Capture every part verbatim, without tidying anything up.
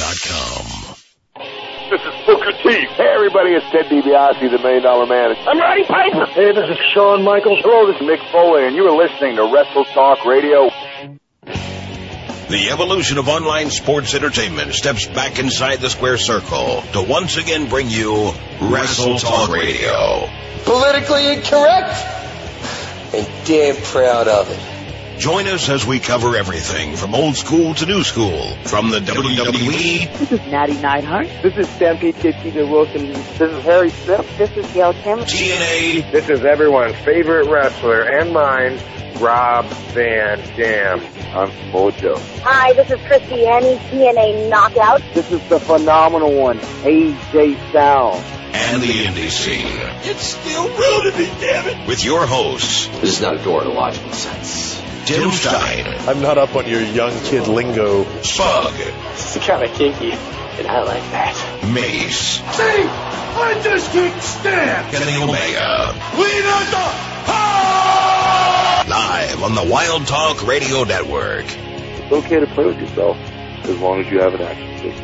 dot com. This is Booker T. Hey, everybody, it's Ted DiBiase, the Million Dollar Man. I'm Roddy Piper. Hey, this is Shawn Michaels. Hello, this is Mick Foley, and you are listening to Wrestle Talk Radio. The evolution of online sports entertainment steps back inside the square circle to once again bring you Wrestle Talk Radio. Politically incorrect? And damn proud of it. Join us as we cover everything from old school to new school, from the W W E. This is Natty Neidhart. This is Stampede Kid T J Wilson. This is Harry Smith. This is Gail Kim. T N A. This is everyone's favorite wrestler and mine, Rob Van Dam. I'm Mojo. Hi, this is Christy Annie, T N A Knockout. This is the phenomenal one, A J Styles. And the indie scene. It's still real to me, damn it. With your hosts. This is not a door in a logical sense. Tim Stein. I'm not up on your young kid lingo. Spug. It's kind of kinky, and I like that. Mace. See, I just can't stand. Kenny Omega. We need the power! Live on the Wild Talk Radio Network. It's okay to play with yourself, as long as you have an action figure.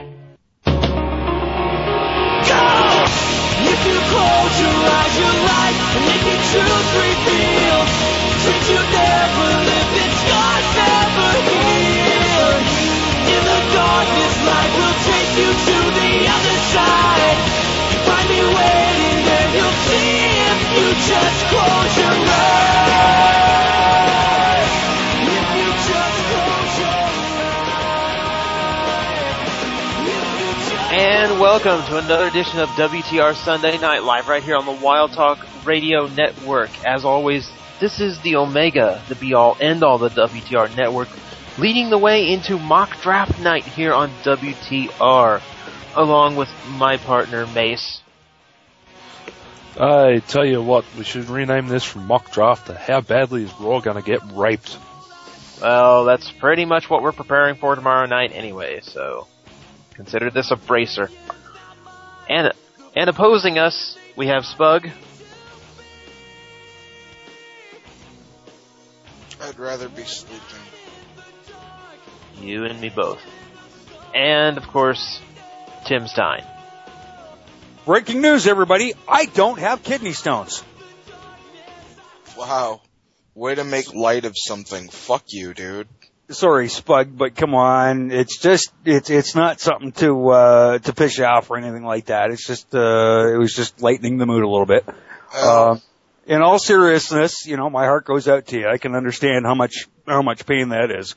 If you close your eyes, your life, and make it truth reveal. Since you never lived, and scars never heal. In the darkness, light will take you to the other side. You find me waiting, and you'll see if you just close your eyes. If you just close your eyes. If you just And welcome to another edition of W T R Sunday Night Live right here on the Wild Talk Radio Network. As always, this is the Omega, the be-all, end-all, the W T R Network, leading the way into mock draft night here on W T R, along with my partner, Mace. I tell you what, we should rename this from mock draft to How Badly Is Raw Gonna Get Raped? Well, that's pretty much what we're preparing for tomorrow night anyway, so consider this a bracer. And, and opposing us, we have Spug. I'd rather be sleeping. You and me both. And, of course, Tim Stein. Breaking news, everybody. I don't have kidney stones. Wow. Way to make light of something. Fuck you, dude. Sorry, Spug, but come on. It's just, it's, it's not something to, uh, to piss you off or anything like that. It's just, uh, it was just lightening the mood a little bit. Oh. Uh, in all seriousness, you know, my heart goes out to you. I can understand how much, how much pain that is.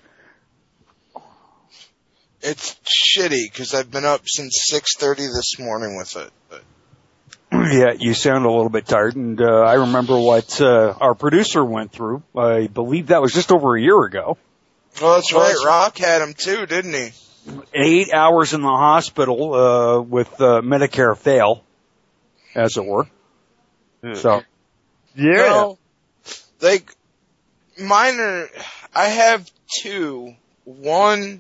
It's shitty, because I've been up since six thirty this morning with it. But. Yeah, you sound a little bit tired, and, uh, I remember what, uh, our producer went through. I believe that was just over a year ago. Well, that's right. Rock had him too, didn't he? Eight hours in the hospital, uh, with, uh, Medicare fail, as it were. So. Yeah. Well, like, mine are, I have two. One,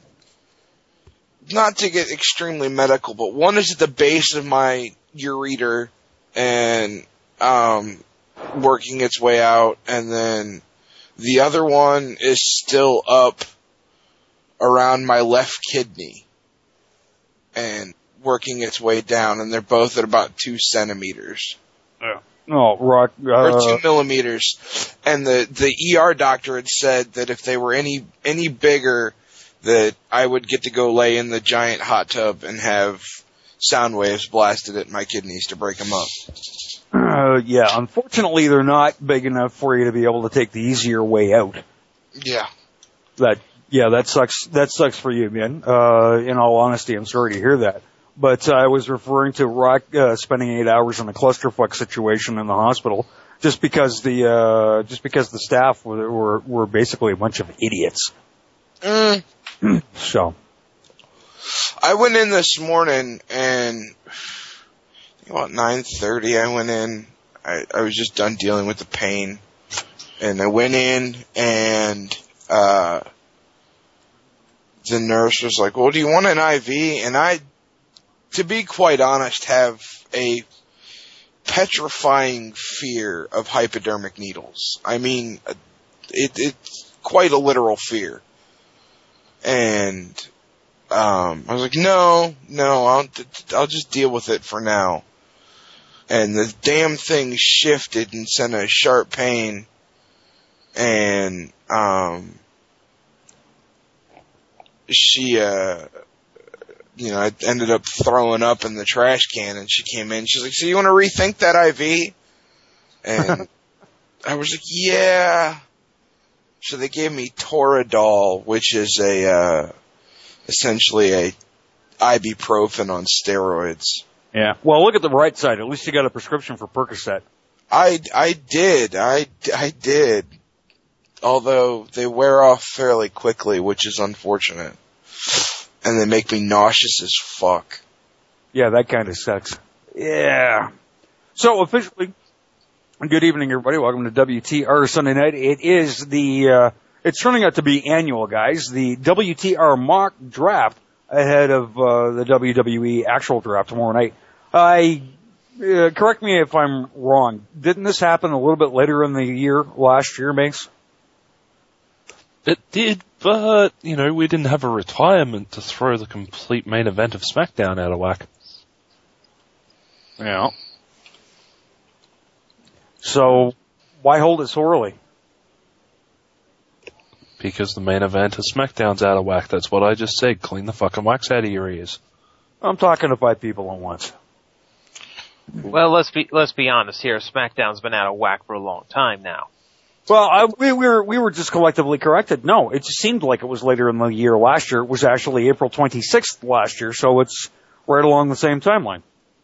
not to get extremely medical, but one is at the base of my ureter and, um, working its way out, and then the other one is still up around my left kidney and working its way down, and they're both at about two centimeters. Yeah. Oh, Rock, uh, or two millimeters. And the, the E R doctor had said that if they were any, any bigger, that I would get to go lay in the giant hot tub and have sound waves blasted at my kidneys to break them up. Uh, yeah, unfortunately they're not big enough for you to be able to take the easier way out. Yeah. That, yeah, that sucks, that sucks for you, man. Uh, in all honesty, I'm sorry to hear that. But uh, I was referring to Rock uh, spending eight hours in a clusterfuck situation in the hospital, just because the uh, just because the staff were were, were basically a bunch of idiots. Mm. So, I went in this morning, and about nine thirty, I went in. I, I was just done dealing with the pain, and I went in, and uh, the nurse was like, "Well, do you want an I V?" And I. To be quite honest, have a petrifying fear of hypodermic needles. I mean, it, it's quite a literal fear. And um, I was like, no, no, I'll, I'll just deal with it for now. And the damn thing shifted and sent a sharp pain. And, um, she, uh, you know, I ended up throwing up in the trash can, and she came in. She's like, so you want to rethink that I V? And I was like, yeah. So they gave me Toradol, which is a, uh, essentially a ibuprofen on steroids. Yeah. Well, look at the right side. At least you got a prescription for Percocet. I, I did. I, I did. Although they wear off fairly quickly, which is unfortunate. And they make me nauseous as fuck. Yeah, that kind of sucks. Yeah. So officially, good evening, everybody. Welcome to W T R Sunday Night. It is the, uh, it's turning out to be annual, guys. The W T R mock draft ahead of, uh, the W W E actual draft tomorrow night. I, uh, correct me if I'm wrong. Didn't this happen a little bit later in the year, last year, Mace? It did, but, you know, we didn't have a retirement to throw the complete main event of SmackDown out of whack. Yeah. So, why hold it so early? Because the main event of SmackDown's out of whack. That's what I just said. Clean the fucking wax out of your ears. I'm talking to five people at once. Well, let's be let's be honest here. SmackDown's been out of whack for a long time now. Well, I, we, we were we were just collectively corrected. No, it just seemed like it was later in the year last year. It was actually April twenty-sixth last year, so it's right along the same timeline.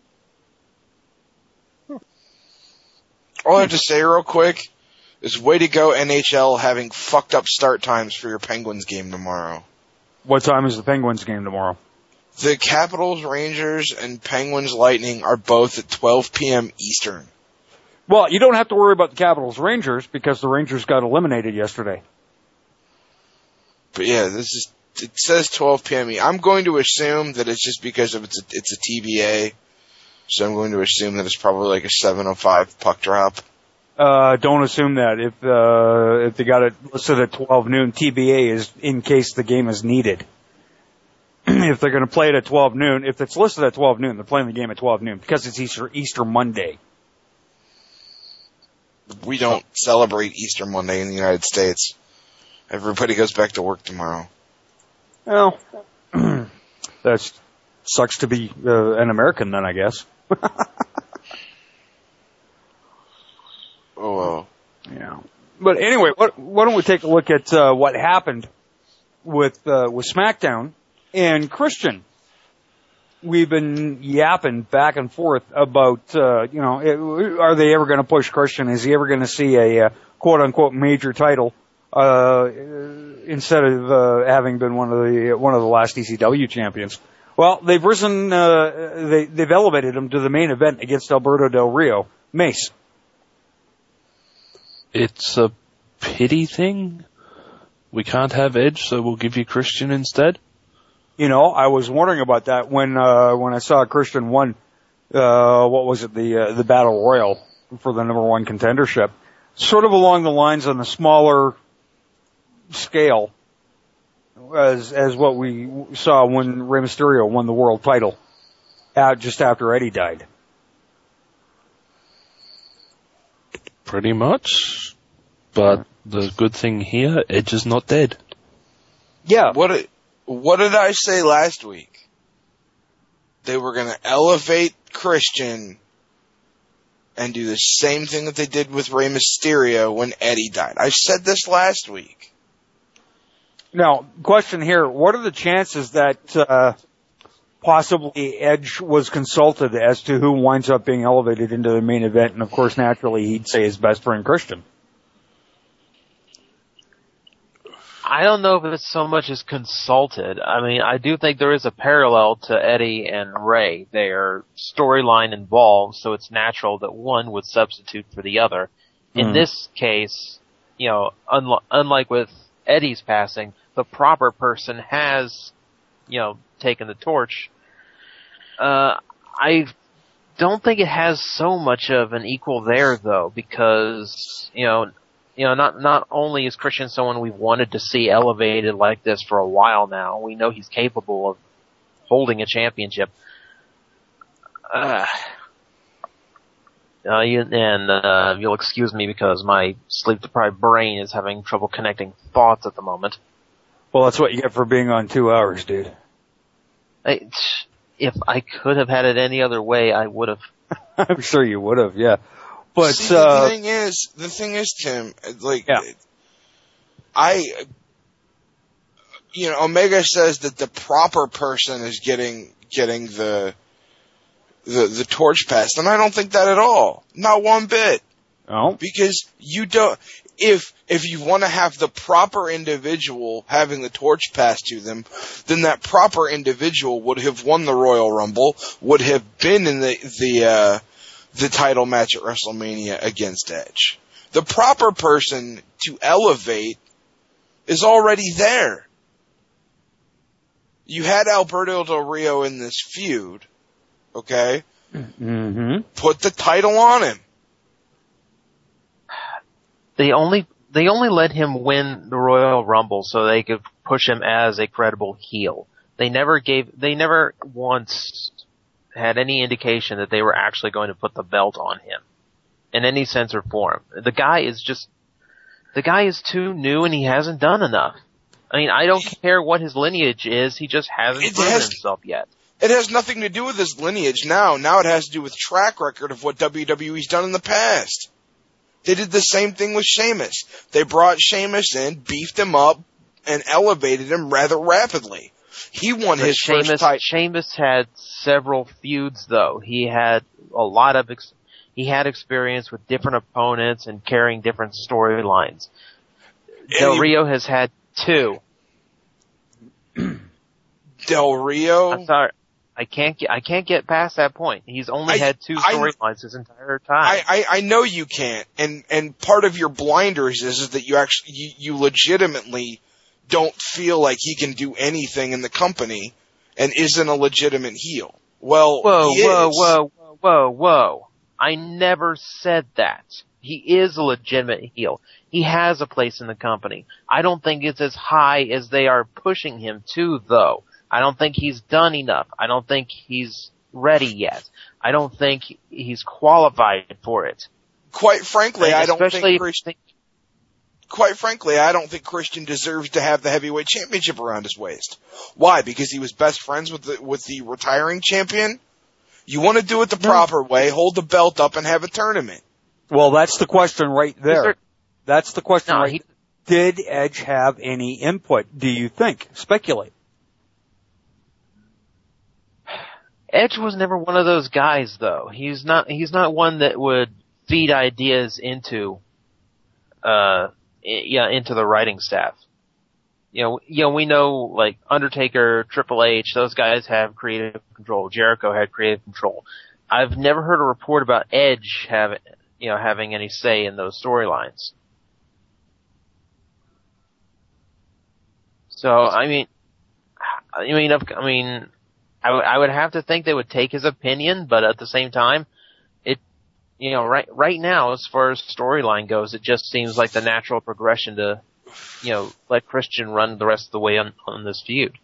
All I have to say real quick is way to go N H L having fucked up start times for your Penguins game tomorrow. What time is the Penguins game tomorrow? The Capitals, Rangers, and Penguins Lightning are both at twelve p.m. Eastern. Well, you don't have to worry about the Capitals Rangers because the Rangers got eliminated yesterday. But yeah, this is, it says twelve p.m. I'm going to assume that it's just because of it's a, it's a T B A. So I'm going to assume that it's probably like a seven oh five puck drop. Uh, don't assume that. If, uh, if they got it listed at twelve noon, T B A is in case the game is needed. If they're going to play it at twelve noon, if it's listed at twelve noon, they're playing the game at twelve noon because it's Easter, Easter Monday. We don't celebrate Easter Monday in the United States. Everybody goes back to work tomorrow. Well, that sucks to be uh, an American then, I guess. Oh, well. Yeah. But anyway, what, why don't we take a look at uh, what happened with uh, with SmackDown and Christian. We've been yapping back and forth about, uh, you know, it, are they ever going to push Christian? Is he ever going to see a uh, quote-unquote major title uh, instead of uh, having been one of the one of the last E C W champions? Well, they've risen, uh, they, they've elevated him to the main event against Alberto Del Rio. Mace. It's a pity thing. We can't have Edge, so we'll give you Christian instead. You know, I was wondering about that when uh when I saw Christian won uh what was it, the uh, the Battle Royal for the number one contendership. Sort of along the lines on the smaller scale as as what we saw when Rey Mysterio won the world title out just after Eddie died. Pretty much. But the good thing here, Edge is not dead. Yeah. What it, What did I say last week? They were going to elevate Christian and do the same thing that they did with Rey Mysterio when Eddie died. I said this last week. Now, question here, what are the chances that uh possibly Edge was consulted as to who winds up being elevated into the main event? And of course, naturally, he'd say his best friend Christian. I don't know if it's so much as consulted. I mean, I do think there is a parallel to Eddie and Ray. Their storyline involved, so it's natural that one would substitute for the other. In mm. this case, you know, unlo- unlike with Eddie's passing, the proper person has, you know, taken the torch. Uh, I don't think it has so much of an equal there, though, because, you know, you know, not not only is Christian someone we've wanted to see elevated like this for a while now, we know he's capable of holding a championship. Uh, uh, you, and uh, you'll excuse me because my sleep-deprived brain is having trouble connecting thoughts at the moment. Well, that's what you get for being on two hours, dude. I, if I could have had it any other way, I would have. I'm sure you would have, yeah. But See, uh, the thing is, the thing is, Tim, like, yeah. I, you know, Omega says that the proper person is getting getting the the the torch passed, and I don't think that at all, not one bit. Oh, because you don't. If if you want to have the proper individual having the torch passed to them, then that proper individual would have won the Royal Rumble, would have been in the the uh, the title match at WrestleMania against Edge. The proper person to elevate is already there. You had Alberto Del Rio in this feud, okay? Mm-hmm. Put the title on him. They only they only let him win the Royal Rumble so they could push him as a credible heel. They never gave they never once had any indication that they were actually going to put the belt on him in any sense or form. The guy is just the guy is too new and he hasn't done enough. I mean, I don't care what his lineage is, he just hasn't It proven has- himself yet. It has nothing to do with his lineage now. Now it has to do with track record of what W W E's done in the past. They did the same thing with Sheamus. They brought Sheamus in, beefed him up, and elevated him rather rapidly. He won But his Sheamus, first title. Sheamus had several feuds, though. He had a lot of ex- he had experience with different opponents and carrying different storylines. Del he- Rio has had two. Del Rio. I'm sorry, I can't get I can't get past that point. He's only I- had two I- storylines his entire time. I, I, I know you can't, and, and part of your blinders is, is that you actually, you, you legitimately don't feel like he can do anything in the company and isn't a legitimate heel. Well, whoa, he whoa, is. whoa, whoa, whoa, whoa! I never said that. He is a legitimate heel. He has a place in the company. I don't think it's as high as they are pushing him to, though. I don't think he's done enough. I don't think he's ready yet. I don't think he's qualified for it. Quite frankly, And I don't especially think Christian, quite frankly, I don't think Christian deserves to have the heavyweight championship around his waist. Why? Because he was best friends with the, with the retiring champion? You want to do it the No. proper way, hold the belt up and have a tournament. well, that's the question right there. there- That's the question No, right he- Did Edge have any input, do you think? Speculate. Edge was never one of those guys, though. He's not. He's not one that would feed ideas into, uh, yeah, into the writing staff. You know, you know, we know like Undertaker, Triple H, those guys have creative control. Jericho had creative control. I've never heard a report about Edge having, you know, having any say in those storylines. So, I mean, I mean, I mean. I, w- I would have to think they would take his opinion, but at the same time, it, you know, right, right now, as far as storyline goes, it just seems like the natural progression to, you know, let Christian run the rest of the way on, on this feud.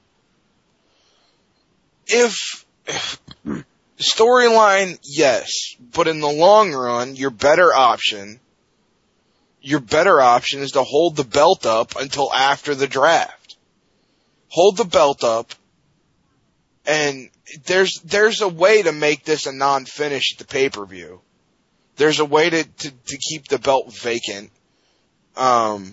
If, if storyline, yes, but in the long run, your better option, your better option is to hold the belt up until after the draft. Hold the belt up. And there's there's a way to make this a non-finish at the pay-per-view. There's a way to, to, to keep the belt vacant. Um,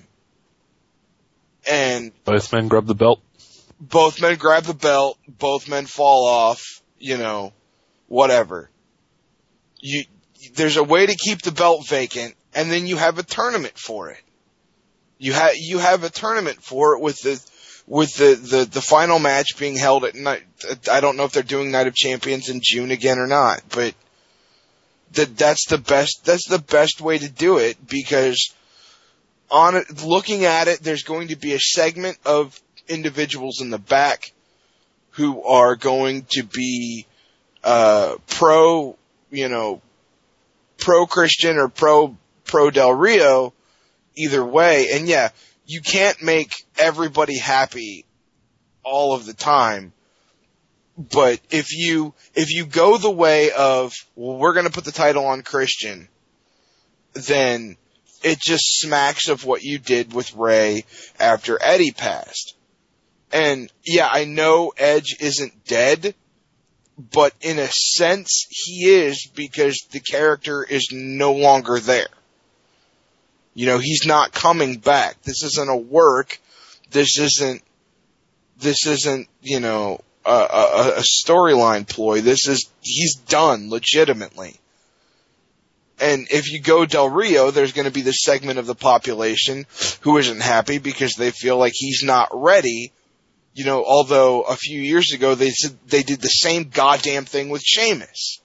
and Both men grab the belt. both men grab the belt, both men fall off, you know, whatever. You there's a way to keep the belt vacant, and then you have a tournament for it. You have you have a tournament for it with the with the, the, the final match being held at night. I don't know if they're doing Night of Champions in June again or not, but that that's the best that's the best way to do it, because on it, looking at it, there's going to be a segment of individuals in the back who are going to be uh pro, you know, pro Christian or pro pro Del Rio either way. And yeah, you can't make everybody happy all of the time. But if you, if you go the way of, well, we're going to put the title on Christian, then it just smacks of what you did with Ray after Eddie passed. And yeah, I know Edge isn't dead, but in a sense he is, because the character is no longer there. You know, he's not coming back. This isn't a work. This isn't, this isn't, you know, a, a, a storyline ploy. This is, he's done, legitimately. And if you go Del Rio, there's going to be this segment of the population who isn't happy because they feel like he's not ready. You know, although a few years ago they said they did the same goddamn thing with Sheamus.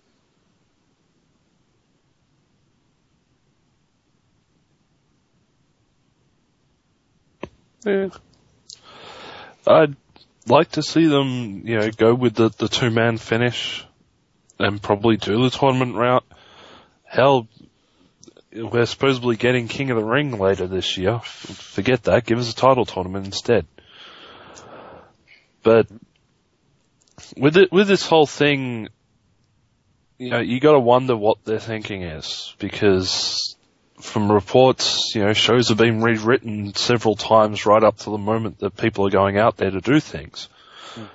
Yeah. I'd like to see them, you know, go with the, the two-man finish and probably do the tournament route. Hell, we're supposedly getting King of the Ring later this year. Forget that. Give us a title tournament instead. But with it, with this whole thing, you know, you gotta wonder what their thinking is, because from reports, you know, shows have been rewritten several times right up to the moment that people are going out there to do things. Mm.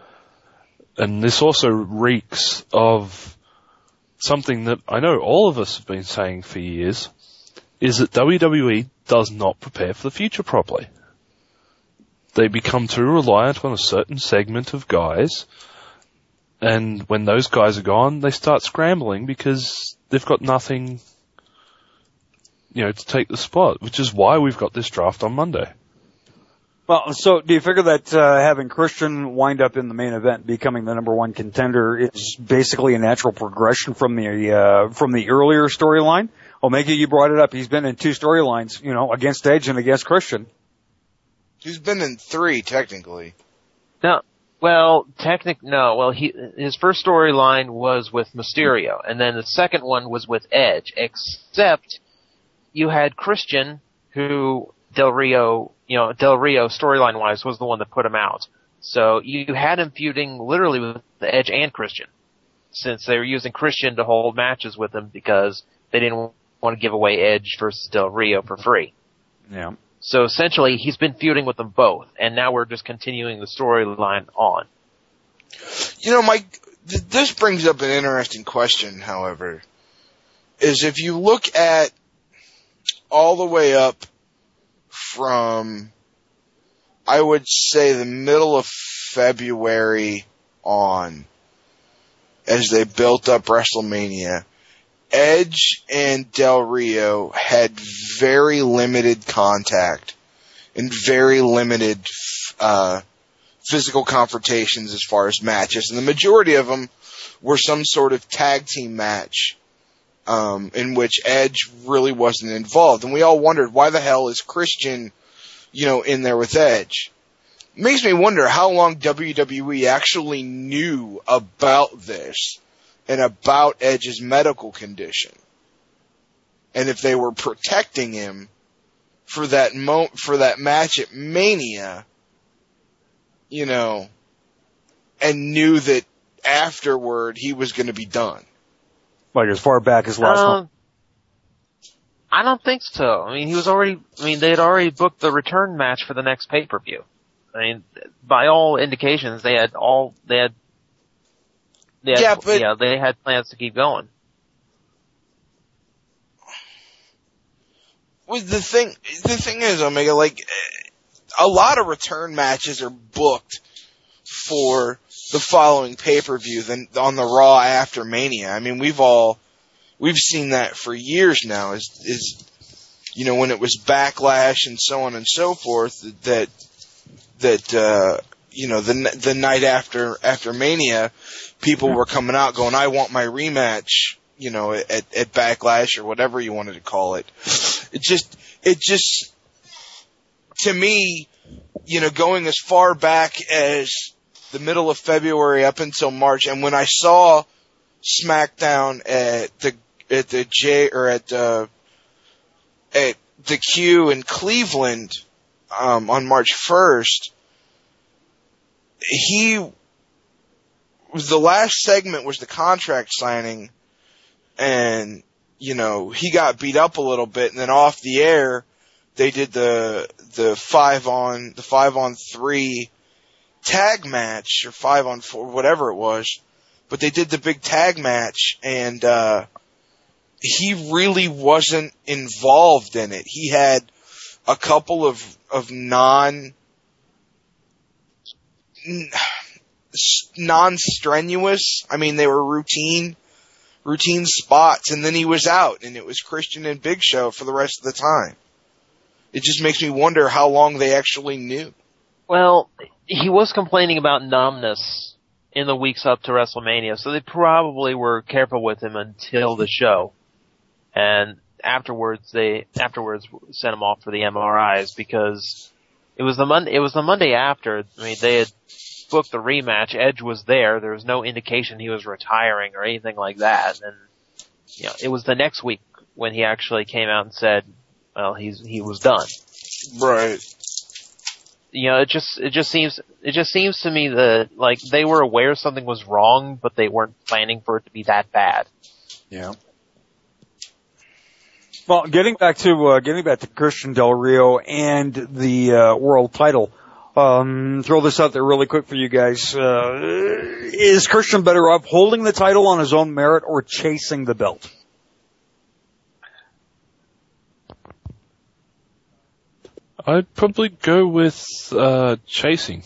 And this also reeks of something that I know all of us have been saying for years, is that W W E does not prepare for the future properly. They become too reliant on a certain segment of guys, and when those guys are gone, they start scrambling because they've got nothing, you know, to take the spot, which is why we've got this draft on Monday. Well, so do you figure that uh, having Christian wind up in the main event, becoming the number one contender, is basically a natural progression from the uh, from the earlier storyline? Omega, you brought it up. He's been in two storylines, you know, against Edge and against Christian. He's been in three, technically. No, well, technic, no, well, he, his first storyline was with Mysterio, and then the second one was with Edge, except you had Christian, who Del Rio, you know, Del Rio storyline-wise was the one that put him out. So you had him feuding literally with the Edge and Christian, since they were using Christian to hold matches with him because they didn't want to give away Edge versus Del Rio for free. Yeah. So essentially, he's been feuding with them both, and now we're just continuing the storyline on. You know, Mike, th- this brings up an interesting question, however, is if you look at all the way up from, I would say, the middle of February on, as they built up WrestleMania, Edge and Del Rio had very limited contact and very limited uh physical confrontations as far as matches, and the majority of them were some sort of tag team match um in which Edge really wasn't involved, and we all wondered, why the hell is Christian, you know, in there with Edge? It makes me wonder how long W W E actually knew about this and about Edge's medical condition, and if they were protecting him for that mo- for that match at Mania, you know, and knew that afterward he was going to be done. Like as far back as last um, month? I don't think so. I mean, he was already, I mean, they had already booked the return match for the next pay-per-view. I mean, by all indications, they had all, they had, they had yeah, but, yeah, they had plans to keep going. With the thing, the thing is, Omega, like, a lot of return matches are booked for the following pay-per-view than on the Raw after Mania. I mean, we've all, we've seen that for years now, is, is, you know, when it was Backlash and so on and so forth, that, that, uh, you know, the, the night after, after Mania, people were coming out going, I want my rematch, you know, at, at Backlash or whatever you wanted to call it. It just, it just, to me, you know, going as far back as the middle of February up until March, and when I saw SmackDown at the, at the J, or at, uh, at the Q in Cleveland um, on March first, he the last segment was the contract signing, and you know he got beat up a little bit, and then off the air they did the the five on the five on three tag match or five on four, whatever it was, but they did the big tag match, and uh, he really wasn't involved in it. He had a couple of of non non-strenuous, I mean, they were routine, routine spots, and then he was out, and it was Christian and Big Show for the rest of the time. It just makes me wonder how long they actually knew. Well, he was complaining about numbness in the weeks up to WrestleMania, so they probably were careful with him until the show. And afterwards, they, afterwards sent him off for the M R Is because it was the Monday, it was the Monday after, I mean, they had booked the rematch. Edge was there. There was no indication he was retiring or anything like that. And, you know, it was the next week when he actually came out and said, well, he's, he was done. Right. You know, it just, it just seems, it just seems to me that, like, they were aware something was wrong, but they weren't planning for it to be that bad. Yeah. Well, getting back to, uh, getting back to Christian Del Rio and the, uh, world title, um, throw this out there really quick for you guys. Uh, is Christian better off holding the title on his own merit or chasing the belt? I'd probably go with uh, chasing.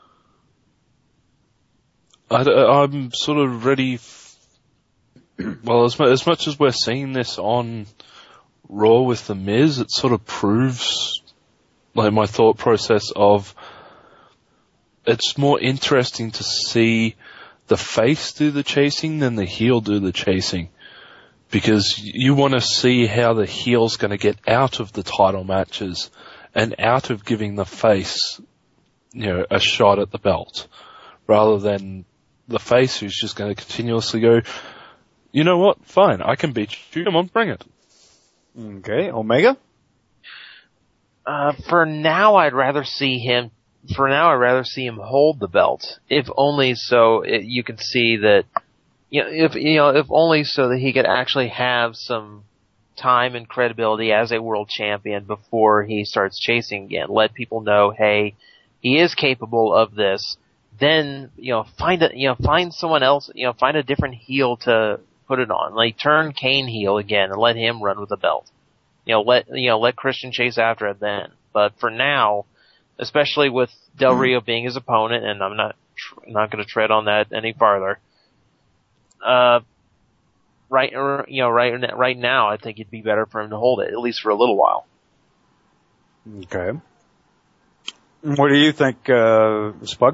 I, I'm sort of ready. F- well, as, mu- as much as we're seeing this on Raw with The Miz, it sort of proves like my thought process of it's more interesting to see the face do the chasing than the heel do the chasing. Because you want to see how the heel's going to get out of the title matches and out of giving the face, you know, a shot at the belt, rather than the face who's just going to continuously go, you know what, fine, I can beat you, come on, bring it. Okay, Omega? Uh, for now, I'd rather see him, for now, I'd rather see him hold the belt, if only so it, you can see that, you know, if, you know, if only so that he could actually have some time and credibility as a world champion before he starts chasing again. Let people know, hey, he is capable of this. Then, you know, find a, you know, find someone else, you know, find a different heel to put it on. Like, turn Kane heel again and let him run with the belt. You know, let, you know, let Christian chase after it then. But for now, especially with Del Rio being his opponent, and I'm not, not gonna tread on that any farther, uh, Right, you know, right, right now, I think it'd be better for him to hold it, at least for a little while. Okay. What do you think, uh, Spug?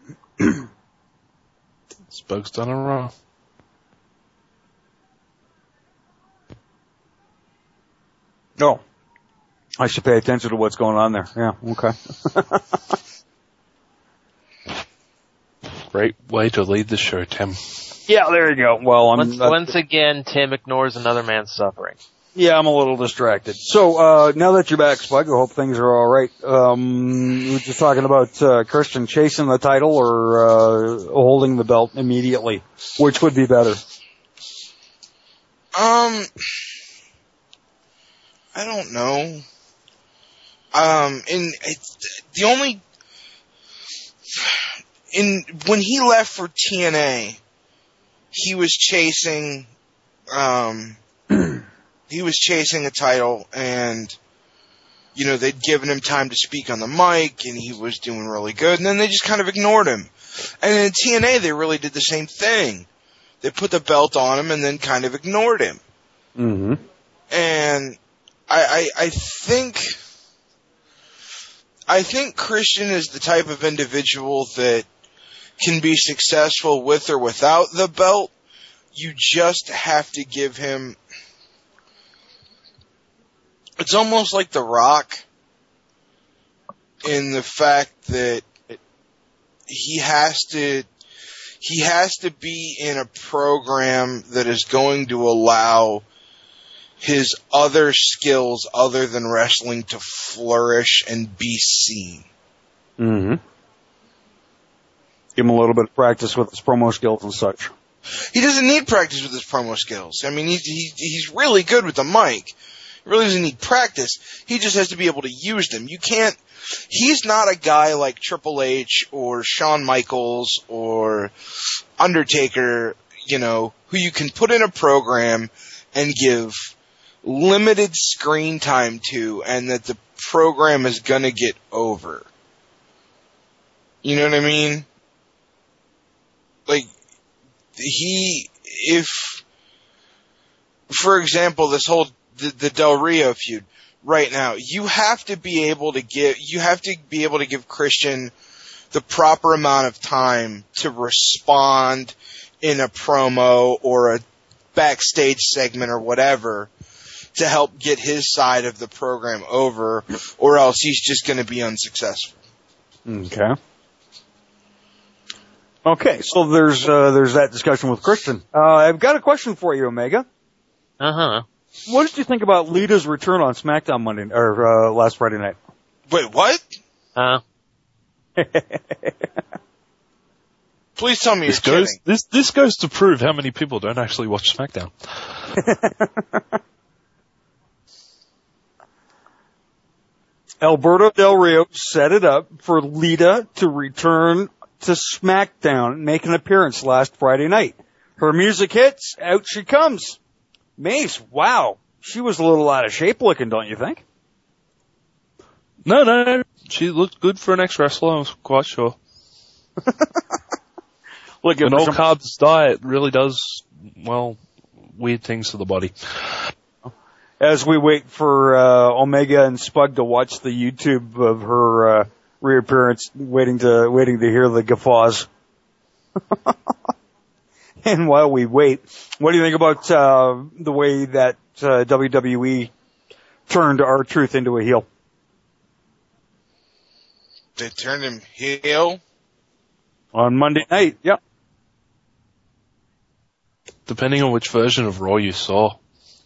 Spug's done it wrong. Oh. I should pay attention to what's going on there. Yeah, okay. Great way to lead the show, Tim. Yeah, there you go. Well, I'm once, uh, once again, Tim ignores another man's suffering. Yeah, I'm a little distracted. So, uh, now that you're back, Spug, I hope things are alright. Um, we were just talking about, uh, Christian chasing the title or, uh, holding the belt immediately. Which would be better? Um, I don't know. Um, in, the only, in, when he left for T N A, he was chasing, um, he was chasing a title, and, you know, they'd given him time to speak on the mic, and he was doing really good, and then they just kind of ignored him. And in T N A, they really did the same thing. They put the belt on him and then kind of ignored him. Mm-hmm. And I, I, I think, I think Christian is the type of individual that can be successful with or without the belt. You just have to give him, it's almost like The Rock in the fact that he has to, he has to be in a program that is going to allow his other skills other than wrestling to flourish and be seen. Mm-hmm. Give him a little bit of practice with his promo skills and such. He doesn't need practice with his promo skills. I mean, he's, he, he's really good with the mic. He really doesn't need practice. He just has to be able to use them. You can't, he's not a guy like Triple H or Shawn Michaels or Undertaker, you know, who you can put in a program and give limited screen time to, and that the program is gonna get over. You know what I mean? Like, he, if, for example, this whole, the, the Del Rio feud right now, you have to be able to give, you have to be able to give Christian the proper amount of time to respond in a promo or a backstage segment or whatever to help get his side of the program over, or else he's just going to be unsuccessful. Okay. Okay, so there's uh, there's that discussion with Christian. Uh, I've got a question for you, Omega. Uh-huh. What did you think about Lita's return on SmackDown Monday or uh, last Friday night? Wait, what? Uh. Please tell me this you're goes, kidding. This this goes to prove how many people don't actually watch SmackDown. Alberto Del Rio set it up for Lita to return to SmackDown, make an appearance last Friday night. Her music hits, out she comes. Mace, wow, she was a little out of shape looking, don't you think? No, no, no. She looked good for an ex-wrestler, I'm quite sure. Look, an all-carbs diet really does, well, weird things to the body. As we wait for uh, Omega and Spug to watch the YouTube of her uh, reappearance, waiting to waiting to hear the guffaws. And while we wait, what do you think about uh, the way that uh, W W E turned R-Truth into a heel? They turned him heel? On Monday night, yep. Depending on which version of Raw you saw.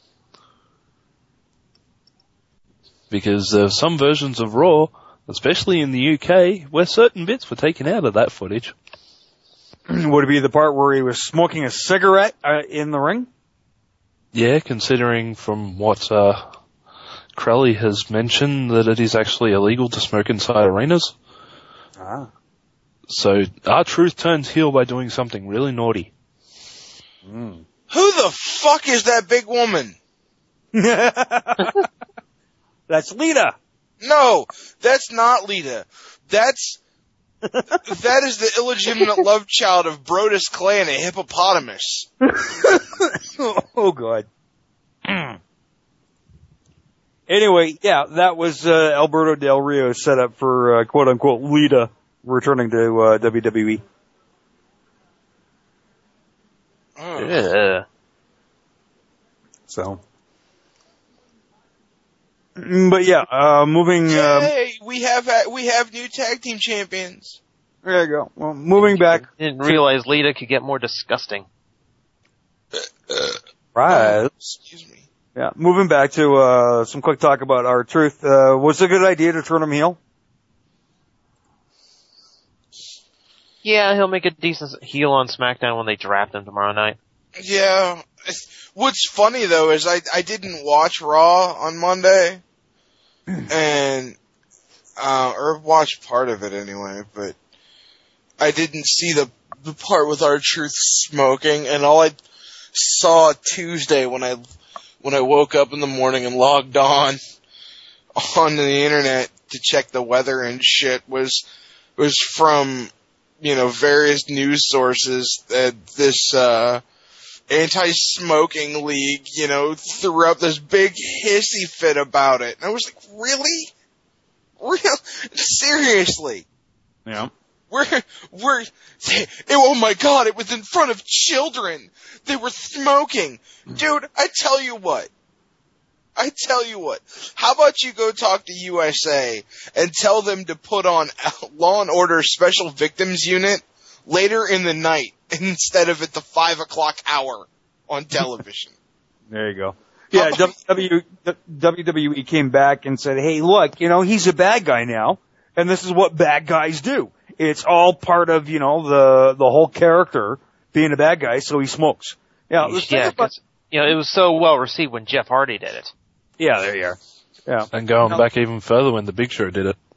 Because there are some versions of Raw, especially in the U K, where certain bits were taken out of that footage. Would it be the part where he was smoking a cigarette uh, in the ring? Yeah, considering from what uh, Crowley has mentioned that it is actually illegal to smoke inside arenas. Ah. So R-Truth turns heel by doing something really naughty. Mm. Who the fuck is that big woman? That's Lita. No, that's not Lita. That's that is the illegitimate love child of Brodus Clay and a hippopotamus. Oh, God. Anyway, yeah, that was uh, Alberto Del Rio set up for uh, quote-unquote Lita returning to uh, W W E. Oh. Yeah. So. But yeah, uh, moving, um, Hey, we have we have new tag team champions. there you go. Well, moving back. Didn't realize Lita could get more disgusting. Right. Oh, excuse me. Yeah, moving back to, uh, some quick talk about R-Truth. Uh, was it a good idea to turn him heel? Yeah, he'll make a decent heel on SmackDown when they draft him tomorrow night. Yeah. What's funny though is I I didn't watch Raw on Monday, and uh, or watch part of it anyway, but I didn't see the the part with R-Truth smoking, and all I saw Tuesday when I when I woke up in the morning and logged on on the internet to check the weather and shit was was from, you know, various news sources that this uh anti-smoking league, you know, threw up this big hissy fit about it. And I was like, really? Real? Seriously? Yeah. We're, we're, oh my God, it was in front of children. They were smoking. Dude, I tell you what. I tell you what. How about you go talk to U S A and tell them to put on Law and Order Special Victims Unit later in the night instead of at the five o'clock hour on television. There you go. Yeah, W W E came back and said, hey, look, you know, he's a bad guy now, and this is what bad guys do. It's all part of, you know, the the whole character being a bad guy, so he smokes. Yeah, yeah, about, you know, it was so well received when Jeff Hardy did it. Yeah, there you are. Yeah. And going no. back even further when the Big Show did it.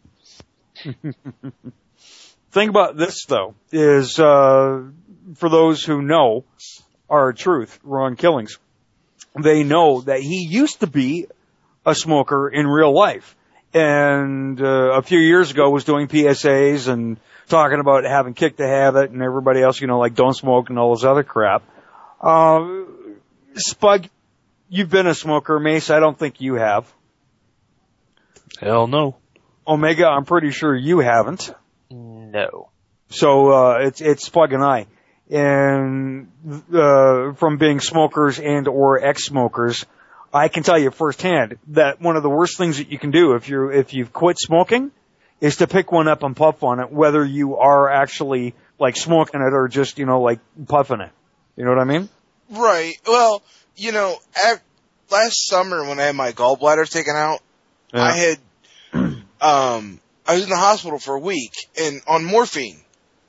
Thing about this, though, is, uh, for those who know our truth, Ron Killings, they know that he used to be a smoker in real life. And, uh, a few years ago was doing P S As and talking about having kicked the habit and everybody else, you know, like don't smoke and all this other crap. Uh, Spug, you've been a smoker. Mace, I don't think you have. Hell no. Omega, I'm pretty sure you haven't. No. So, uh, it's, it's Spug and I. And, uh, from being smokers and or ex-smokers, I can tell you firsthand that one of the worst things that you can do if you're, if you've quit smoking is to pick one up and puff on it, whether you are actually, like, smoking it or just, you know, like, puffing it. You know what I mean? Right. Well, you know, at, last summer when I had my gallbladder taken out, yeah. I had, um, I was in the hospital for a week and on morphine.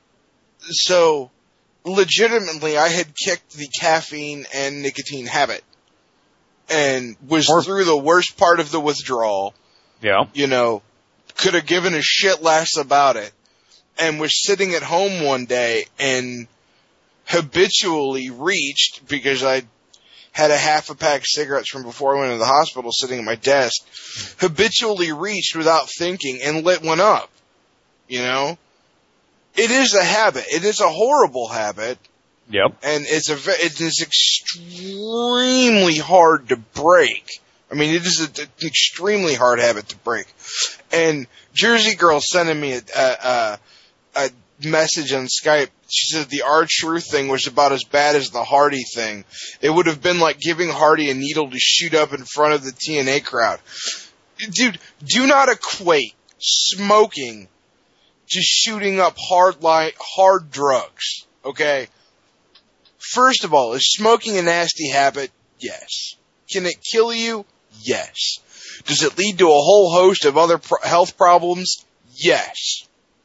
So, legitimately, I had kicked the caffeine and nicotine habit. And was Morph- through the worst part of the withdrawal. Yeah. You know, could have given a shit less about it. And was sitting at home one day and habitually reached, because I had a half a pack of cigarettes from before I went to the hospital sitting at my desk, habitually reached without thinking and lit one up. You know? It is a habit. It is a horrible habit. Yep. And it's a, it is extremely hard to break. I mean, it is a, an extremely hard habit to break. And Jersey Girl sending me a, a, a message on Skype. She said the R-Truth thing was about as bad as the Hardy thing. It would have been like giving Hardy a needle to shoot up in front of the T N A crowd. Dude, do not equate smoking to shooting up hard light, hard drugs. Okay? First of all, is smoking a nasty habit? Yes. Can it kill you? Yes. Does it lead to a whole host of other pro- health problems? Yes.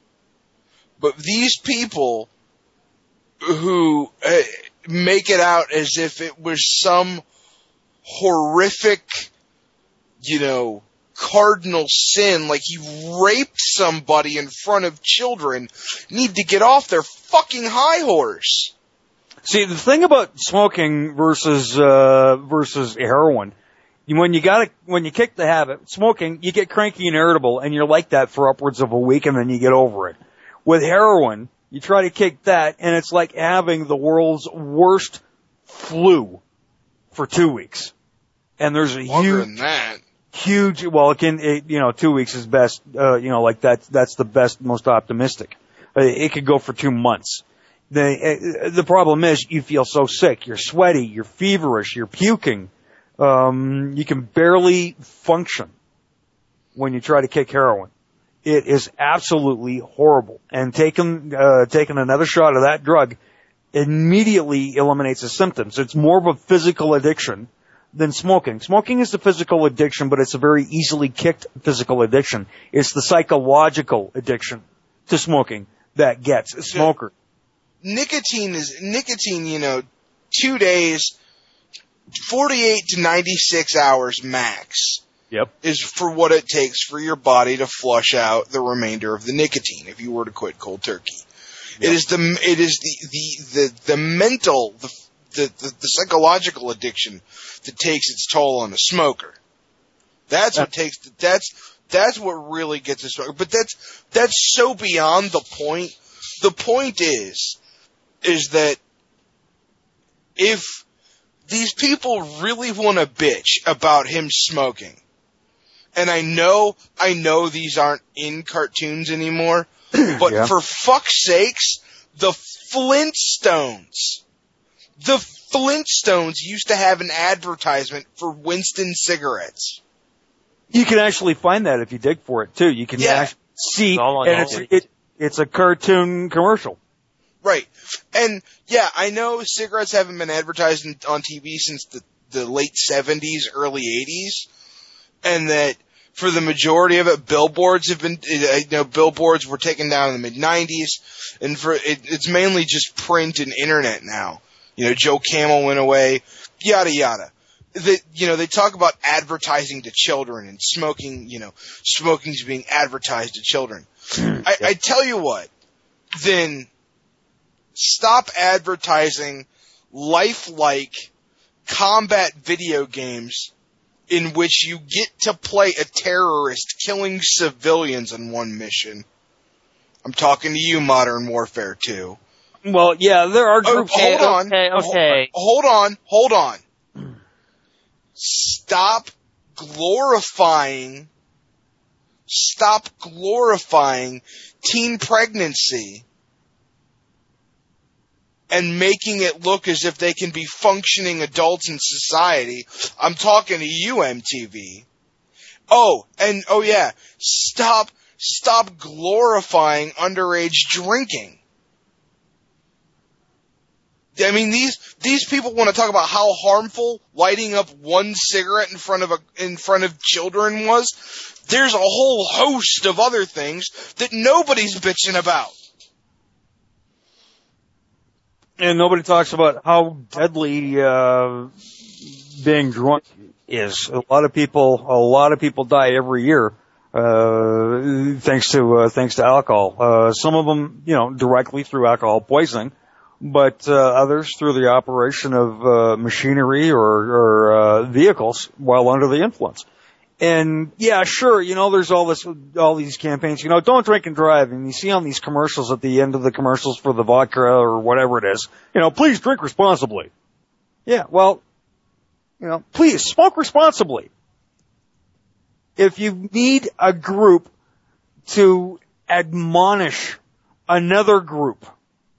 But these people who uh, make it out as if it was some horrific, you know, cardinal sin, like he raped somebody in front of children, need to get off their fucking high horse. See, the thing about smoking versus, uh, versus heroin, when you gotta, when you kick the habit, smoking, you get cranky and irritable, and you're like that for upwards of a week, and then you get over it. With heroin, you try to kick that, and it's like having the world's worst flu for two weeks. And there's a Longer huge, than that. huge, well, it can, it, you know, two weeks is best, uh, you know, like that, that's the best, most optimistic. Uh, it could go for two months. The, the problem is you feel so sick. You're sweaty. You're feverish. You're puking. Um, you can barely function when you try to kick heroin. It is absolutely horrible. And taking, uh, taking another shot of that drug immediately eliminates the symptoms. It's more of a physical addiction than smoking. Smoking is a physical addiction, but it's a very easily kicked physical addiction. It's the psychological addiction to smoking that gets a smoker. Nicotine is, nicotine, you know, two days, forty-eight to ninety-six hours max. Yep. Is for what it takes for your body to flush out the remainder of the nicotine if you were to quit cold turkey. Yep. It is the, it is the, the, the, the mental, the, the, the, the psychological addiction that takes its toll on a smoker. That's what takes, the, that's, that's what really gets a smoker. But that's, that's so beyond the point. The point is, is that if these people really want to bitch about him smoking, and I know, I know these aren't in cartoons anymore, but yeah. For fuck's sakes, the Flintstones, the Flintstones used to have an advertisement for Winston cigarettes. You can actually find that if you dig for it too. You can yeah. actually see, and it's, it, it's a cartoon commercial. Right. And, yeah, I know cigarettes haven't been advertised in, on T V since the the late seventies, early eighties, and that for the majority of it, billboards have been, you know, billboards were taken down in the mid nineties, and for it, it's mainly just print and internet now. You know, Joe Camel went away, yada yada. That, you know, they talk about advertising to children and smoking, you know, smoking's being advertised to children. I, I tell you what, then stop advertising lifelike combat video games in which you get to play a terrorist killing civilians in one mission. I'm talking to you, Modern Warfare two. Well, yeah, there are groups. Oh, hold on. Okay, okay. Hold on, hold on. Stop glorifying, stop glorifying teen pregnancy and making it look as if they can be functioning adults in society. I'm talking to you, M T V. Oh, and, oh yeah, stop, stop glorifying underage drinking. I mean, these, these people want to talk about how harmful lighting up one cigarette in front of a, in front of children was. There's a whole host of other things that nobody's bitching about. And nobody talks about how deadly uh being drunk is. A lot of people, a lot of people die every year uh thanks to uh, thanks to alcohol. Uh some of them, you know, directly through alcohol poisoning, but uh, others through the operation of uh machinery or or uh vehicles while under the influence. And yeah, sure, you know, there's all this, all these campaigns, you know, don't drink and drive. And you see on these commercials at the end of the commercials for the vodka or whatever it is, you know, please drink responsibly. Yeah, well, you know, please smoke responsibly. If you need a group to admonish another group,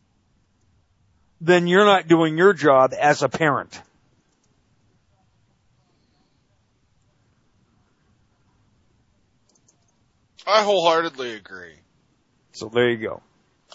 then you're not doing your job as a parent. I wholeheartedly agree. So there you go.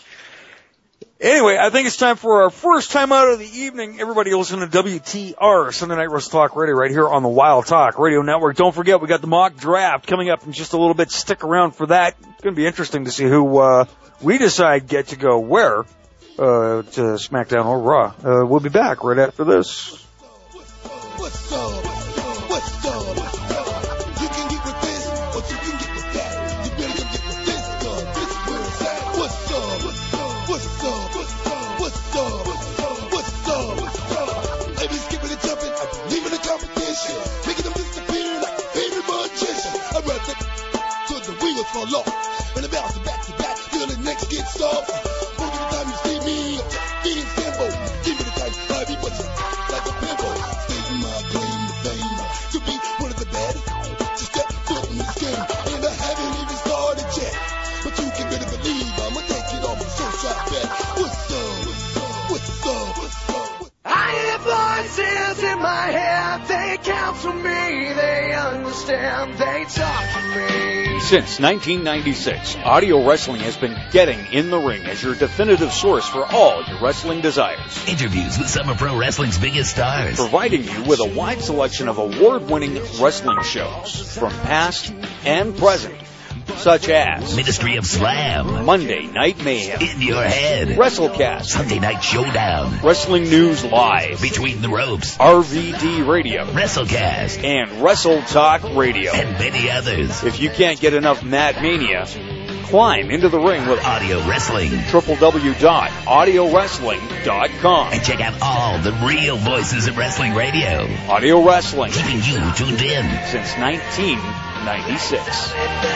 Anyway, I think it's time for our first time out of the evening. Everybody listen to W T R, Sunday Night Wrestle Talk Radio, right here on the Wild Talk Radio Network. Don't forget, we got the mock draft coming up in just a little bit. Stick around for that. It's going to be interesting to see who uh we decide get to go where uh to SmackDown or Raw. Uh, we'll be back right after this. What's up? What's up? You can get with this, or you can get with that. You better come get with this, cause this is where it's at. What's up? What's up? What's up? What's up? What's up? Ladies giving it jumping, leaving the competition, making them disappear like a favorite magician. I run the till the wheels fall off, and I bounce back to back till the next gets off. Most of the time you see me, being simple, give me the time, I be what's like a pimple. Stating my claim to fame, to be one of the best, to step foot in this game, and I haven't even started yet. But you can better believe I'ma take it off the first shot bet. What's up? What's up? What's up? I hear voices in my head, they counsel me, they understand, they talk to me. Since nineteen ninety-six, Audio Wrestling has been getting in the ring as your definitive source for all your wrestling desires. Interviews with some of pro wrestling's biggest stars. Providing you with a wide selection of award-winning wrestling shows from past and present, such as Ministry of Slam, Monday Night Mayhem, In Your Head, WrestleCast, Sunday Night Showdown, Wrestling News Live, Between the Ropes, R V D Radio, WrestleCast, and Wrestle Talk Radio, and many others. If you can't get enough Mad Mania, climb into the ring with Audio Wrestling. w w w dot audio wrestling dot com. And check out all the real voices of wrestling radio. Audio Wrestling. Keeping you tuned in since nineteen ninety-six.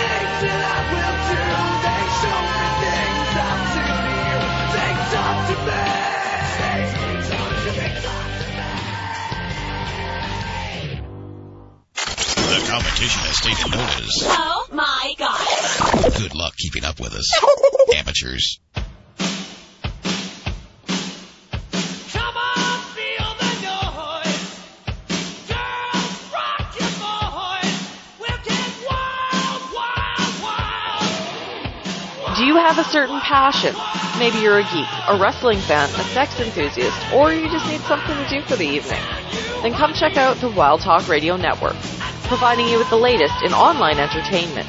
The competition has taken notice. Oh my God. Good luck keeping up with us, amateurs. Come on, feel the noise. Girls, rock your boys. We'll get wild, wild, wild. Do you have a certain passion? Maybe you're a geek, a wrestling fan, a sex enthusiast, or you just need something to do for the evening. Then come check out the Wild Talk Radio Network, providing you with the latest in online entertainment.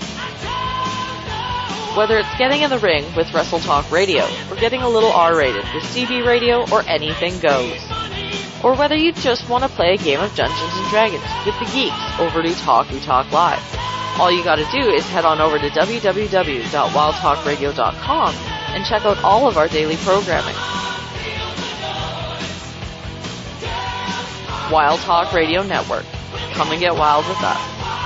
Whether it's getting in the ring with Wrestle Talk Radio, or getting a little R-rated with C B Radio, or anything goes. Or whether you just want to play a game of Dungeons and Dragons with the geeks over to Talk We Talk Live. All you gotta do is head on over to w w w dot wild talk radio dot com and check out all of our daily programming. Wild Talk Radio Network. Come and get wild with us.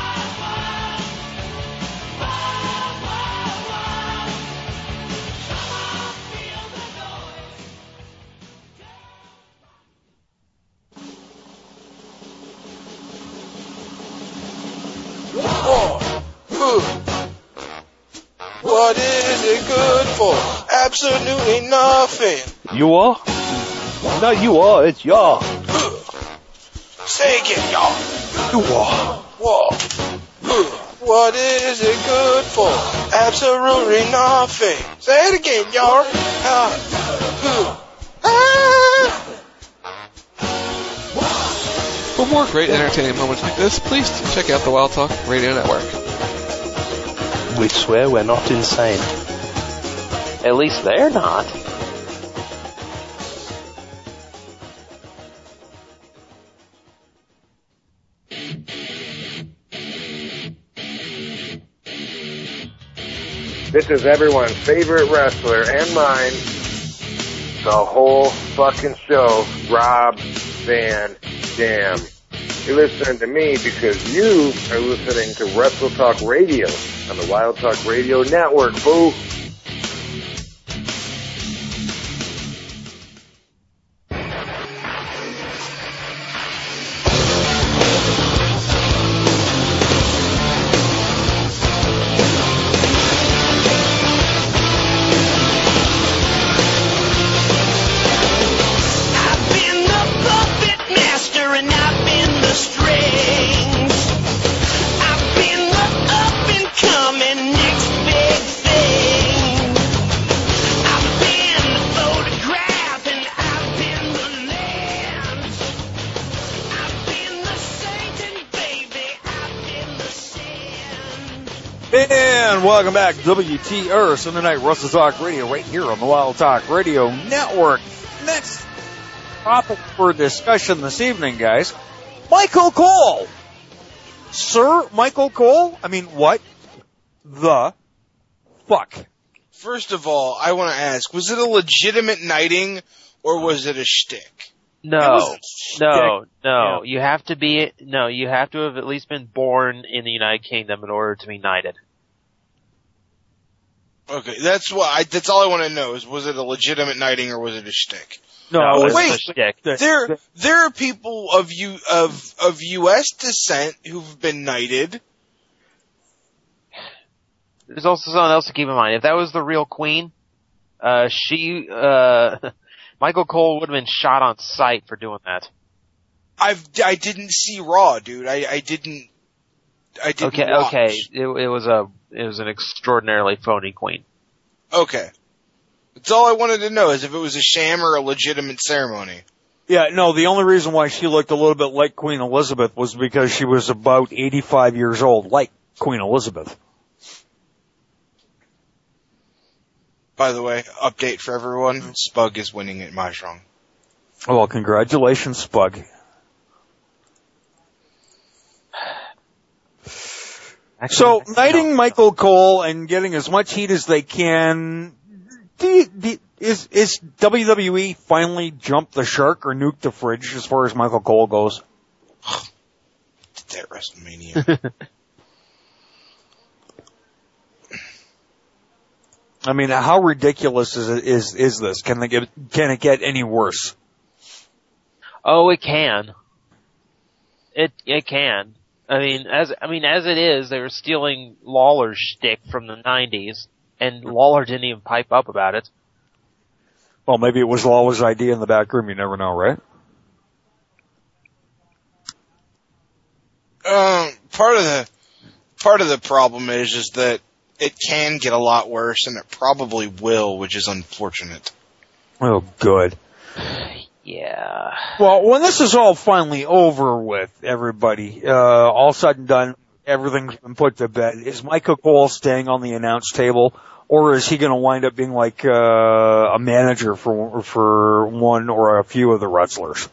What is it good for? Absolutely nothing. You are? No, you are. It's y'all. Say again, y'all. You are. Whoa. What is it good for? Absolutely nothing. Say it again, y'all. Uh, ah. For more great entertaining moments like this, please check out the Wild Talk Radio Network. We swear we're not insane. At least they're not. This is everyone's favorite wrestler and mine, the whole fucking show, Rob Van Dam. You're listening to me because you are listening to Wrestle Talk Radio on the Wild Talk Radio Network, boo. Welcome back to W T R Sunday Night Wrestle Talk Radio right here on the Wild Talk Radio Network. Next topic for discussion this evening, guys. Michael Cole. Sir Michael Cole? I mean, what the fuck? First of all, I want to ask, was it a legitimate knighting or was it a shtick? No, no, no. Yeah. You have to be, no, you have to have at least been born in the United Kingdom in order to be knighted. Okay, that's what I, that's all I want to know is, was it a legitimate knighting or was it a shtick? No, no it was wait, a shtick. there, there are people of you, of, of U S descent who've been knighted. There's also something else to keep in mind. If that was the real queen, uh, she, uh, Michael Cole would have been shot on sight for doing that. I've, I didn't see Raw, dude. I, I didn't, I didn't Okay, watch. okay. It, it was a, it was an extraordinarily phony queen. Okay. That's all I wanted to know is if it was a sham or a legitimate ceremony. Yeah, no, the only reason why she looked a little bit like Queen Elizabeth was because she was about eighty-five years old, like Queen Elizabeth. By the way, update for everyone, Spug is winning at Mahjong. Well, congratulations, Spug. So, knighting Michael Cole and getting as much heat as they can, do you, do, is, is W W E finally jumped the shark or nuked the fridge as far as Michael Cole goes? That WrestleMania. I mean, how ridiculous is it, is, is this? Can they get, can it get any worse? Oh, it can. It, it can. I mean, as, I mean, as it is, they were stealing Lawler's shtick from the nineties, and Lawler didn't even pipe up about it. Well, maybe it was Lawler's idea in the back room, you never know, right? Um, part of the, part of the problem is, is that it can get a lot worse, and it probably will, which is unfortunate. Oh, good. Yeah. Well, when this is all finally over with, everybody, uh, all said and done, everything's been put to bed, is Michael Cole staying on the announce table, or is he going to wind up being like uh, a manager for for one or a few of the wrestlers?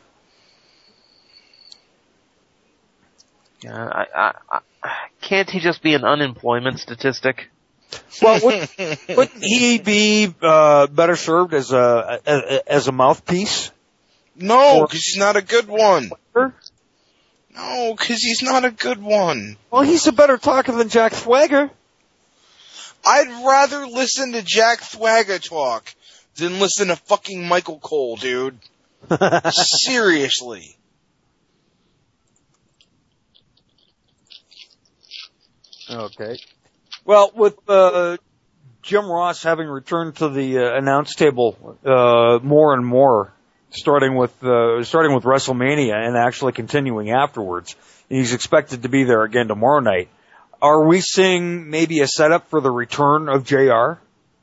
Yeah, I, I, I, can't he just be an unemployment statistic? Well, wouldn't, wouldn't he be uh, better served as a as a mouthpiece? No, because he's not a good one. No, because he's not a good one. Well, he's a better talker than Jack Swagger. I'd rather listen to Jack Swagger talk than listen to fucking Michael Cole, dude. Seriously. Okay. Well, with uh, Jim Ross having returned to the uh, announce table uh, more and more, starting with uh, starting with WrestleMania and actually continuing afterwards, he's expected to be there again tomorrow night. Are we seeing maybe a setup for the return of J R?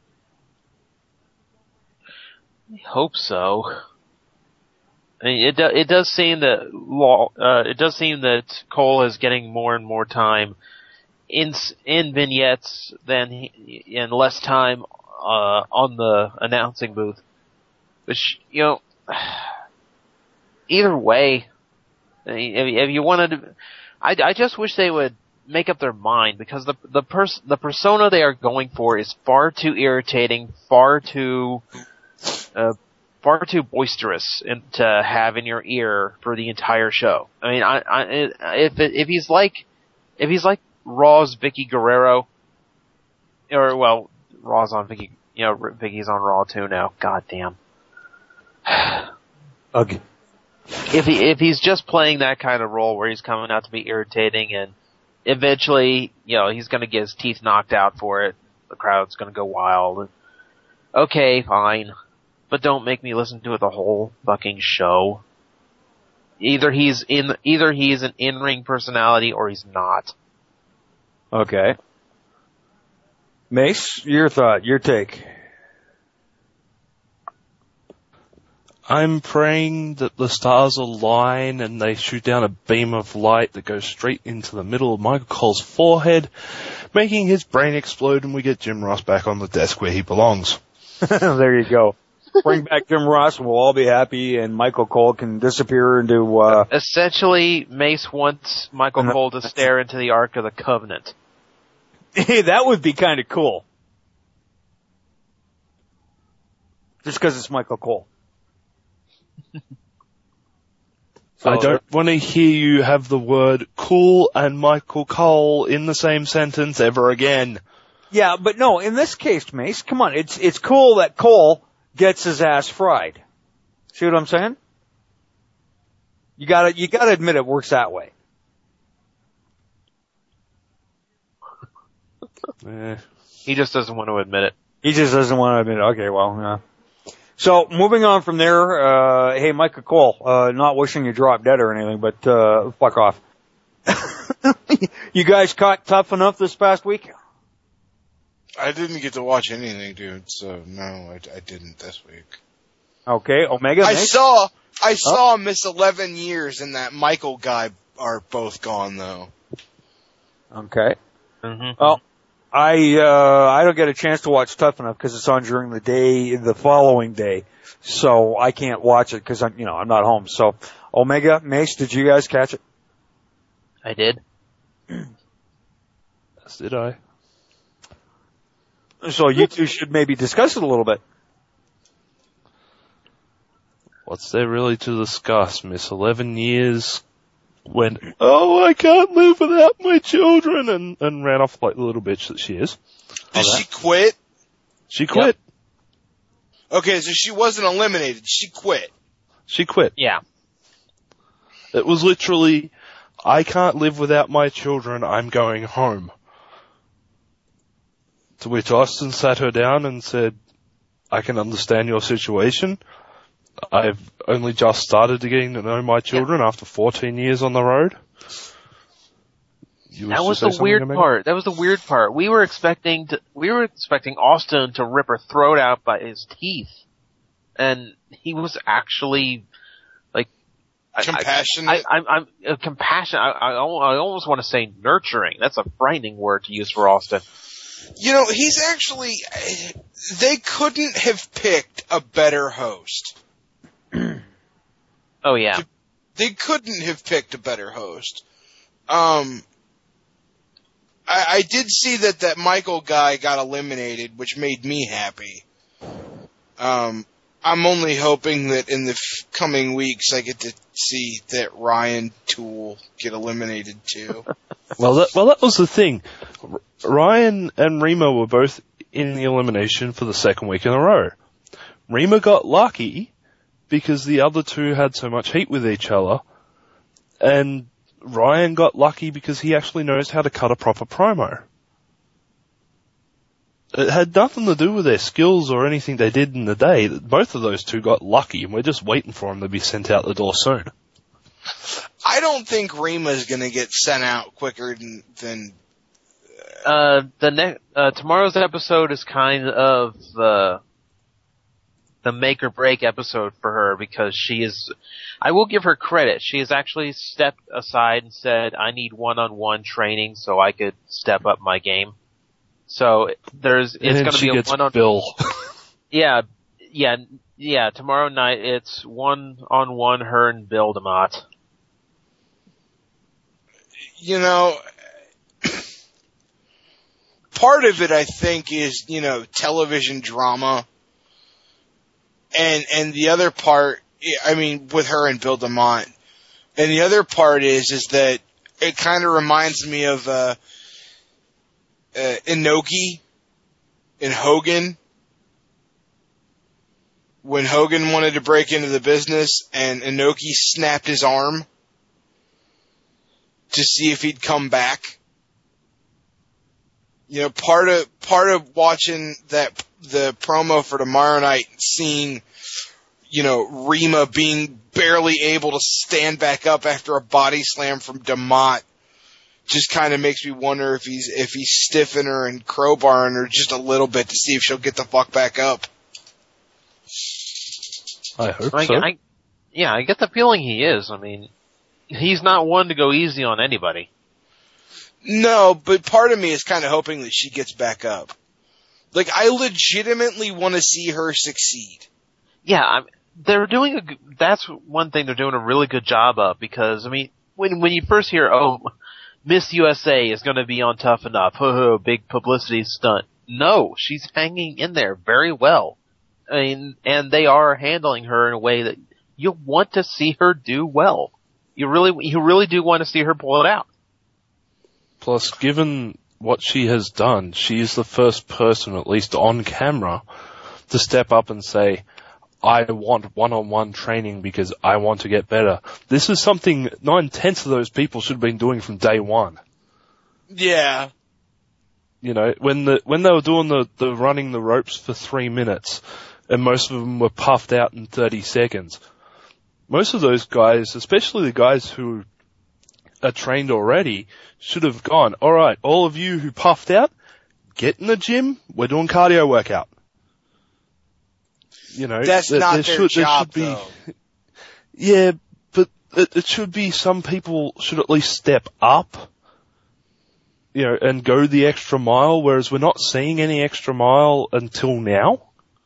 I hope so. I mean, it do, it does seem that law, uh, it does seem that Cole is getting more and more time in in vignettes than he, and less time uh, on the announcing booth. Which, you know, either way, I mean, if, if you wanted to, I, I just wish they would make up their mind, because the the pers- the persona they are going for is far too irritating, far too uh, far too boisterous and to have in your ear for the entire show. I mean, I, I if if he's like if he's like Raw's Vicky Guerrero, or well, Raw's on Vicky, you know, Vicky's on Raw too now. God damn. Okay. If he if he's just playing that kind of role where he's coming out to be irritating and eventually, you know, he's going to get his teeth knocked out for it, the crowd's going to go wild. Okay, fine, but don't make me listen to it the whole fucking show. Either he's in, either he's an in-ring personality or he's not. Okay. Mace, your thought, your take. I'm praying that the stars align and they shoot down a beam of light that goes straight into the middle of Michael Cole's forehead, making his brain explode, and we get Jim Ross back on the desk where he belongs. There you go. Bring back Jim Ross and we'll all be happy, and Michael Cole can disappear into, uh... Essentially, Mace wants Michael Cole to stare into the Ark of the Covenant. Hey, that would be kind of cool. Just because it's Michael Cole. So, I don't want to hear you have the word cool and Michael Cole in the same sentence ever again. Yeah, but no, in this case, Mace, come on, it's it's cool that Cole gets his ass fried. See what I'm saying? You gotta you gotta admit it works that way. eh. He just doesn't want to admit it. He just doesn't want to admit it. Okay, well, yeah. So, moving on from there, uh, hey, Michael Cole, uh, not wishing you drop dead or anything, but, uh, fuck off. You guys caught Tough Enough this past week? I didn't get to watch anything, dude, so no, I, I didn't this week. Okay, Omega. I Nick? saw, I saw oh. Miss eleven Years and that Michael guy are both gone, though. Okay. Mm-hmm. Well, I, uh, I don't get a chance to watch Tough Enough because it's on during the day, the following day. So I can't watch it because I'm, you know, I'm not home. So Omega, Mace, did you guys catch it? I did. Yes, did I? So you two should maybe discuss it a little bit. What's there really to discuss? Miss eleven years went, oh, I can't live without my children, and, and ran off like the little bitch that she is. Did she quit? She quit. Yep. Okay, so she wasn't eliminated. She quit. She quit. Yeah. It was literally, I can't live without my children, I'm going home. To which Austin sat her down and said, I can understand your situation. I've only just started to getting to know my children yeah. after fourteen years on the road. You that was the weird Omega? part. That was the weird part. We were expecting to, we were expecting Austin to rip her throat out by his teeth and he was actually like compassionate. I, I, I, I'm uh, compassionate. I, I, I almost want to say nurturing. That's a frightening word to use for Austin. You know, he's actually. They couldn't have picked a better host. Oh yeah, they couldn't have picked a better host. Um, I, I did see that that Michael guy got eliminated, which made me happy. Um, I'm only hoping that in the f- coming weeks I get to see that Ryan Toole get eliminated too. Well, that, well, that was the thing. R- Ryan and Rima were both in the elimination for the second week in a row. Rima got lucky because the other two had so much heat with each other, and Ryan got lucky because he actually knows how to cut a proper promo. It had nothing to do with their skills or anything they did in the day. Both of those two got lucky, and we're just waiting for them to be sent out the door soon. I don't think Rima's going to get sent out quicker than. than uh, the ne- uh, tomorrow's episode is kind of uh, the make or break episode for her because she is. I will give her credit. She has actually stepped aside and said, "I need one-on-one training so I could step up my game." So there's it's going to be a one on Bill. yeah, yeah, yeah. Tomorrow night it's one on one her and Bill DeMott. You know, part of it I think is you know television drama, and and the other part, I mean, with her and Bill DeMott, and the other part is is that it kind of reminds me of. Uh, Uh, Inoki and Hogan, when Hogan wanted to break into the business and Inoki snapped his arm to see if he'd come back. You know, part of part of watching that the promo for tomorrow night, seeing you know Rima being barely able to stand back up after a body slam from DeMott. Just kind of makes me wonder if he's if he's stiffing her and crowbarring her just a little bit to see if she'll get the fuck back up. I hope I, so. I, yeah, I get the feeling he is. I mean, he's not one to go easy on anybody. No, but part of me is kind of hoping that she gets back up. Like, I legitimately want to see her succeed. Yeah, I'm, they're doing a. That's one thing they're doing a really good job of because I mean, when when you first hear, oh. Miss U S A is going to be on Tough Enough. Ho ho, big publicity stunt. No, she's hanging in there very well. I mean, and they are handling her in a way that you want to see her do well. You really, you really do want to see her pull it out. Plus, given what she has done, she is the first person, at least on camera, to step up and say, I want one-on-one training because I want to get better. This is something nine-tenths of those people should have been doing from day one. Yeah. You know, when the when they were doing the, the running the ropes for three minutes, and most of them were puffed out in thirty seconds, most of those guys, especially the guys who are trained already, should have gone, all right, all of you who puffed out, get in the gym, we're doing cardio workout. You know, that's there, not there their should, job, there should though. be, yeah, but it, it should be some people should at least step up, you know, and go the extra mile, whereas we're not seeing any extra mile until now.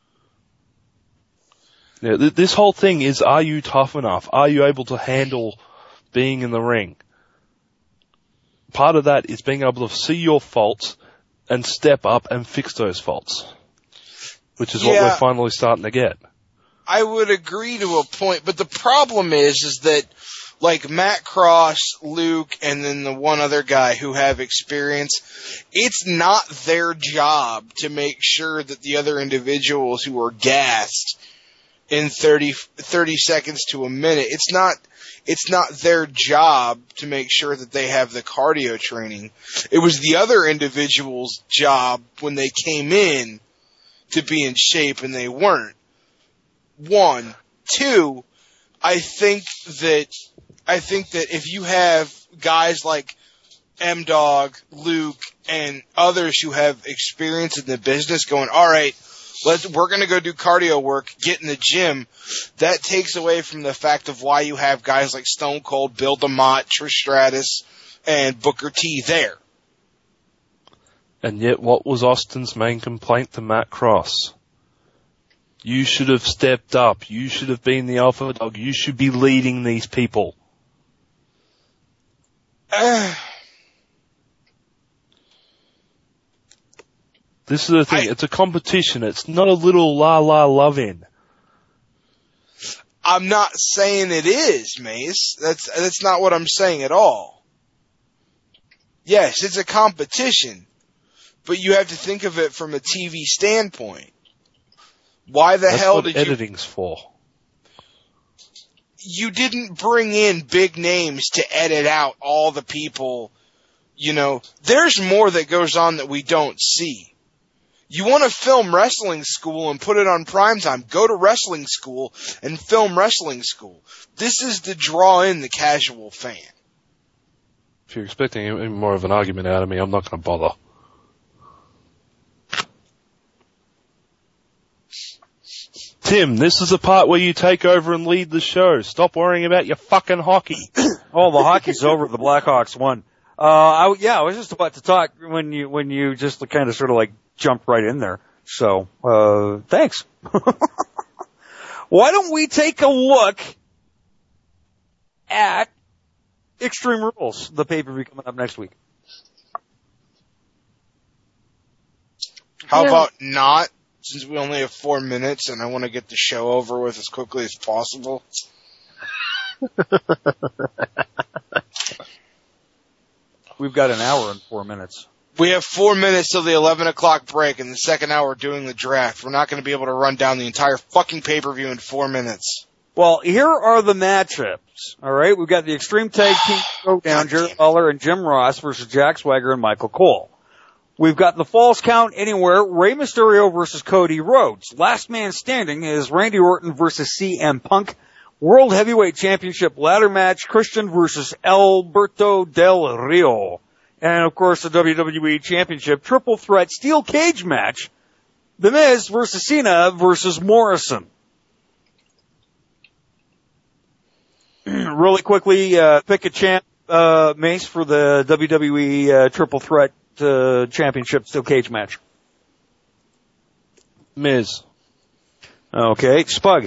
Yeah, th- this whole thing is, are you tough enough? Are you able to handle being in the ring? Part of that is being able to see your faults and step up and fix those faults. Which is yeah, what we're finally starting to get. I would agree to a point, but the problem is, is that, like Matt Cross, Luke, and then the one other guy who have experience, it's not their job to make sure that the other individuals who are gassed in thirty, thirty seconds to a minute, it's not, it's not their job to make sure that they have the cardio training. It was the other individual's job when they came in to be in shape, and they weren't. One. Two, I think that, I think that if you have guys like M-Dog, Luke, and others who have experience in the business going, alright, Let's, we're going to go do cardio work, get in the gym. That takes away from the fact of why you have guys like Stone Cold, Bill DeMott, Trish Stratus, and Booker T there. And yet, what was Austin's main complaint to Matt Cross? You should have stepped up. You should have been the alpha dog. You should be leading these people. Uh, this is the thing. I, it's a competition. It's not a little la-la love-in. I'm not saying it is, Mace. That's, that's not what I'm saying at all. Yes, it's a competition. But you have to think of it from a T V standpoint. Why the That's hell what did editing's you... for. You didn't bring in big names to edit out all the people, you know. There's more that goes on that we don't see. You want to film Wrestling School and put it on primetime, go to Wrestling School and film Wrestling School. This is to draw in the casual fan. If you're expecting any more of an argument out of me, I'm not going to bother. Tim, this is the part where you take over and lead the show. Stop worrying about your fucking hockey. Oh, the hockey's over. The Blackhawks won. Uh, I, yeah, I was just about to talk when you, when you just kind of sort of like jumped right in there. So, uh, thanks. Why don't we take a look at Extreme Rules, the pay-per-view coming up next week? How about not? Since we only have four minutes and I want to get the show over with as quickly as possible. We've got an hour and four minutes. We have four minutes till the eleven o'clock break and the second hour doing the draft. We're not going to be able to run down the entire fucking pay-per-view in four minutes. Well, here are the matchups. All right, we've got the Extreme Tag Team Showdown, Jerry Lawler and Jim Ross versus Jack Swagger and Michael Cole. We've got the Falls Count Anywhere, Rey Mysterio versus Cody Rhodes. Last man standing is Randy Orton versus C M Punk. World Heavyweight Championship ladder match, Christian versus Alberto Del Rio. And of course the W W E Championship Triple Threat Steel Cage match, The Miz versus Cena versus Morrison. Really quickly, uh, pick a champ, uh, Mace, for the W W E uh, Triple Threat Uh, championship steel cage match. Miz. Okay, Spug.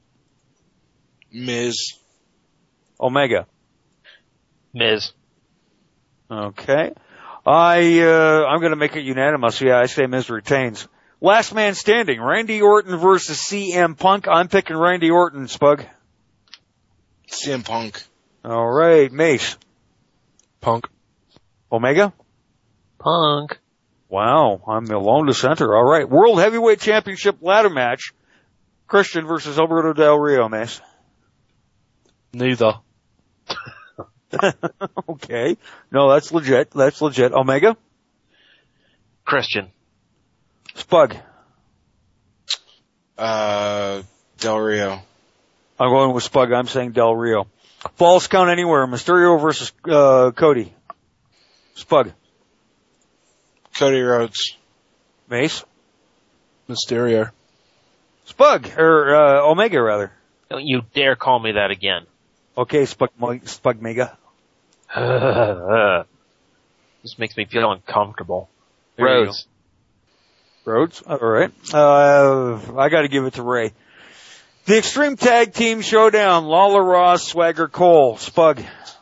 Miz. Omega. Miz. Okay. I, uh, I'm gonna make it unanimous. Yeah, I say Miz retains. Last man standing, Randy Orton versus C M Punk. I'm picking Randy Orton, Spug. C M Punk. Alright, Mace. Punk. Omega? Punk. Wow, I'm the lone dissenter. All right, World Heavyweight Championship ladder match, Christian versus Alberto Del Rio, Mace. Neither. Okay, no, that's legit. That's legit. Omega. Christian. Spug. Uh, Del Rio. I'm going with Spug. I'm saying Del Rio. Falls Count Anywhere, Mysterio versus uh, Cody. Spug. Cody Rhodes. Mace. Mysterio. Spug, or, uh, Omega rather. Don't you dare call me that again. Okay, Spug, Spug Mega. This makes me feel uncomfortable. There Rhodes. Rhodes? Alright. Uh, I gotta give it to Ray. The Extreme Tag Team Showdown, Lawler Ross, Swagger Cole. Spug.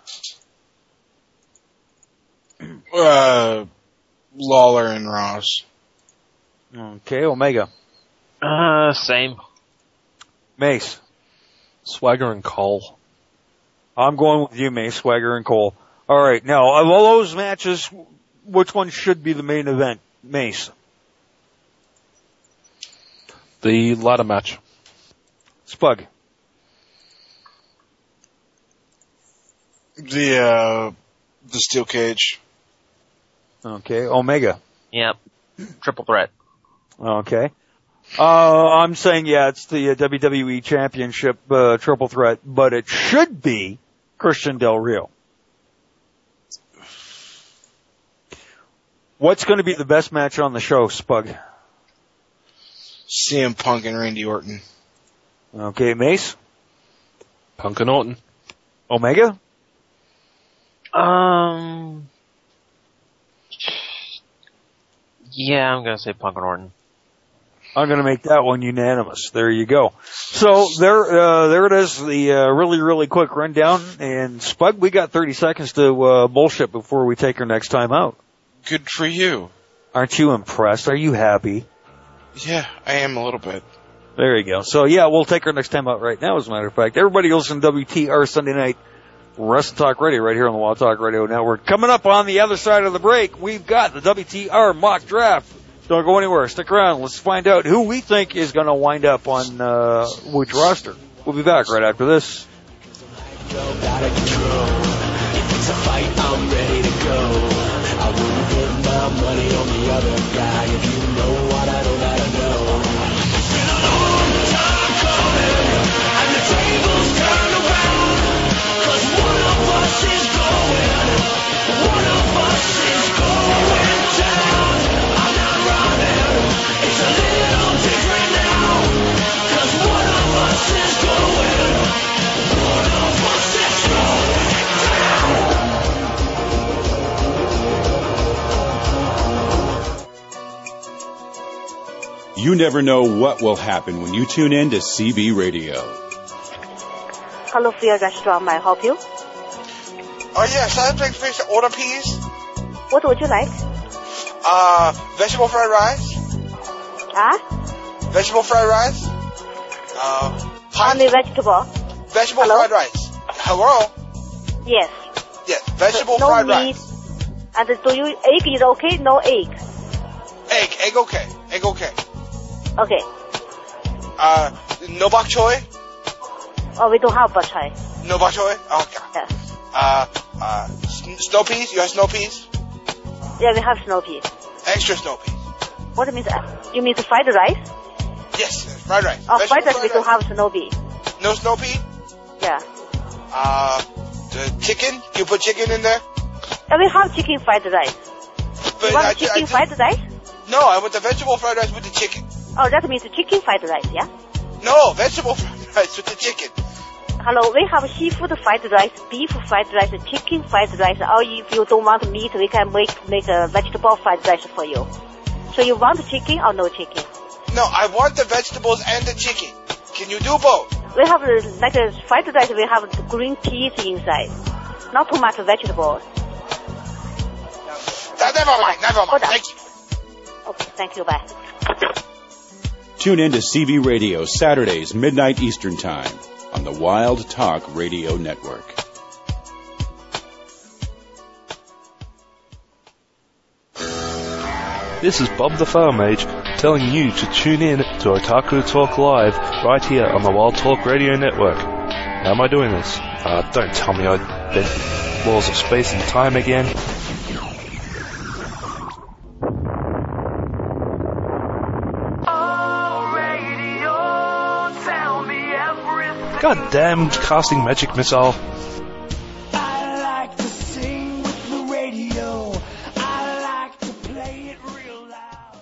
Uh, Lawler and Ross. Okay, Omega. Uh, same. Mace. Swagger and Cole. I'm going with you, Mace, Swagger and Cole. Alright, now, of all those matches, which one should be the main event? Mace. The ladder match. Spug. The, uh, the steel cage. Okay, Omega. Yep. Triple threat. Okay. Uh, I'm saying, yeah, it's the uh, W W E Championship, uh, triple threat, but it should be Christian Del Rio. What's going to be the best match on the show, Spug? C M Punk and Randy Orton. Okay, Mace? Punk and Orton. Omega? Um. Yeah, I'm gonna say Punk and Orton. I'm going to make that one unanimous. There you go. So there, uh, there it is. The uh, really, really quick rundown. And Spug, we got thirty seconds to uh, bullshit before we take our next time out. Good for you. Aren't you impressed? Are you happy? Yeah, I am a little bit. There you go. So yeah, we'll take our next time out right now. As a matter of fact, everybody listen to W T R Sunday Night Wrestle Talk Radio right here on the Wild Talk Radio Network. Coming up on the other side of the break, we've got the W T R mock draft. Don't go anywhere. Stick around. Let's find out who we think is going to wind up on uh, which roster. We'll be back right after this. If it's a fight, I'm ready to go. I wouldn't put my money on the other guy. If you know what I know, that I know. It's been a long time coming, and the tables turn around. Cause one of us is going, one of us is going down. I'm not running, it's a little different now. Cause one of us is going, one of us is going down. You never know what will happen when you tune in to C B Radio. Hello, Field Restaurant. May I help you? Oh yes, I'd like to order, please. What would you like? Uh, vegetable fried rice. Huh? Vegetable fried rice. Uh, Only vegetable. vegetable Hello? fried rice. Hello. Yes. Yes, vegetable no fried meat. rice. And do you egg is okay? No egg. Egg, egg okay, egg okay. Okay. Uh, no bok choy. Oh, we don't have bok choy. No bok choy. Okay. Yes. Uh, uh, s- snow peas. You have snow peas. Yeah, we have snow peas. Extra snow peas. What means? Uh, you mean the fried rice? Yes, fried rice. Oh, Vegetable fried rice we don't rice. have snow pea. No snow pea. Yeah. Uh, the chicken. You put chicken in there. Yeah, we have chicken fried rice. But you want I, chicken I, fried rice? No, I want the vegetable fried rice with the chicken. Oh, that means chicken fried rice, yeah? No, vegetable fried rice with the chicken. Hello, we have seafood fried rice, beef fried rice, chicken fried rice. Or if you don't want meat, we can make make a vegetable fried rice for you. So you want chicken or no chicken? No, I want the vegetables and the chicken. Can you do both? We have uh, like a fried rice. We have the green peas inside, not too much vegetables. Uh, never mind, never mind. Thank you. Okay, thank you. Bye. Tune in to C B Radio Saturdays, midnight Eastern Time on the Wild Talk Radio Network. This is Bob the Fire Mage telling you to tune in to Otaku Talk Live right here on the Wild Talk Radio Network. How am I doing this? Uh, don't tell me I bent laws of space and time again. God damn casting magic missile. I like to sing with the radio. I like to play it real loud.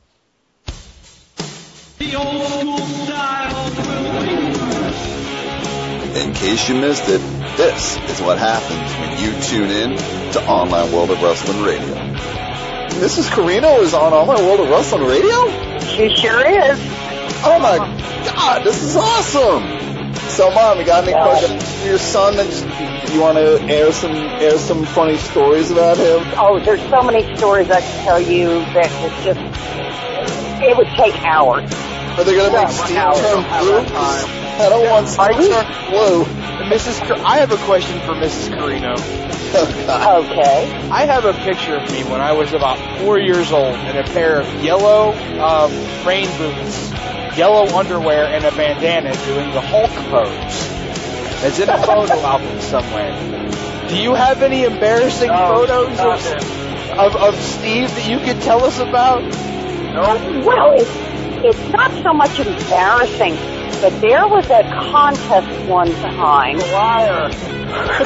The old school style will be. In case you missed it, this is what happens when you tune in to Online World of Wrestling Radio. Missus Carino is on Online World of Wrestling Radio? She sure is. Oh my God, this is awesome! So, Mom, you got any questions for your son? That just, you want to air some air some funny stories about him? Oh, there's so many stories I can tell you that it's just, it would take hours. Are they going to make Steve turn blue? I don't want Steve to turn blue. Missus Car- I have a question for Missus Carino. Okay. I have a picture of me when I was about four years old in a pair of yellow um, rain boots, yellow underwear, and a bandana doing the Hulk pose. It's in a photo album somewhere. Do you have any embarrassing no, photos of, of of Steve that you could tell us about? No. Well, it's, it's not so much embarrassing, but there was a contest one time. Liar.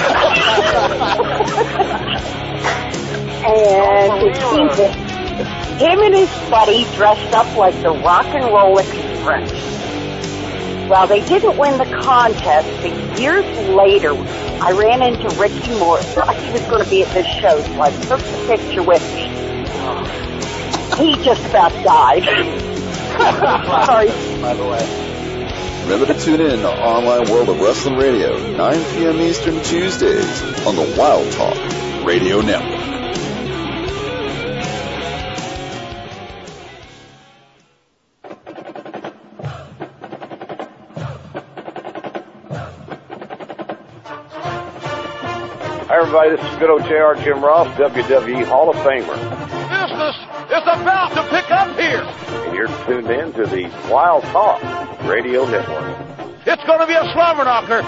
And it seemed that Him and his buddy dressed up like the Rock and Roll Express. Well, they didn't win the contest, but years later, I ran into Ricky Moore. Thought he was going to be at this show, so I took the picture with me. He just about died. Sorry. By the way. Remember to tune in to Online World of Wrestling Radio, nine p.m. Eastern Tuesdays on the Wild Talk Radio Network. Hi, everybody. This is good old J R Jim Ross, W W E Hall of Famer. Business is about to pick up here. And you're tuned in to the Wild Talk Radio Network. It's going to be a slobber knocker.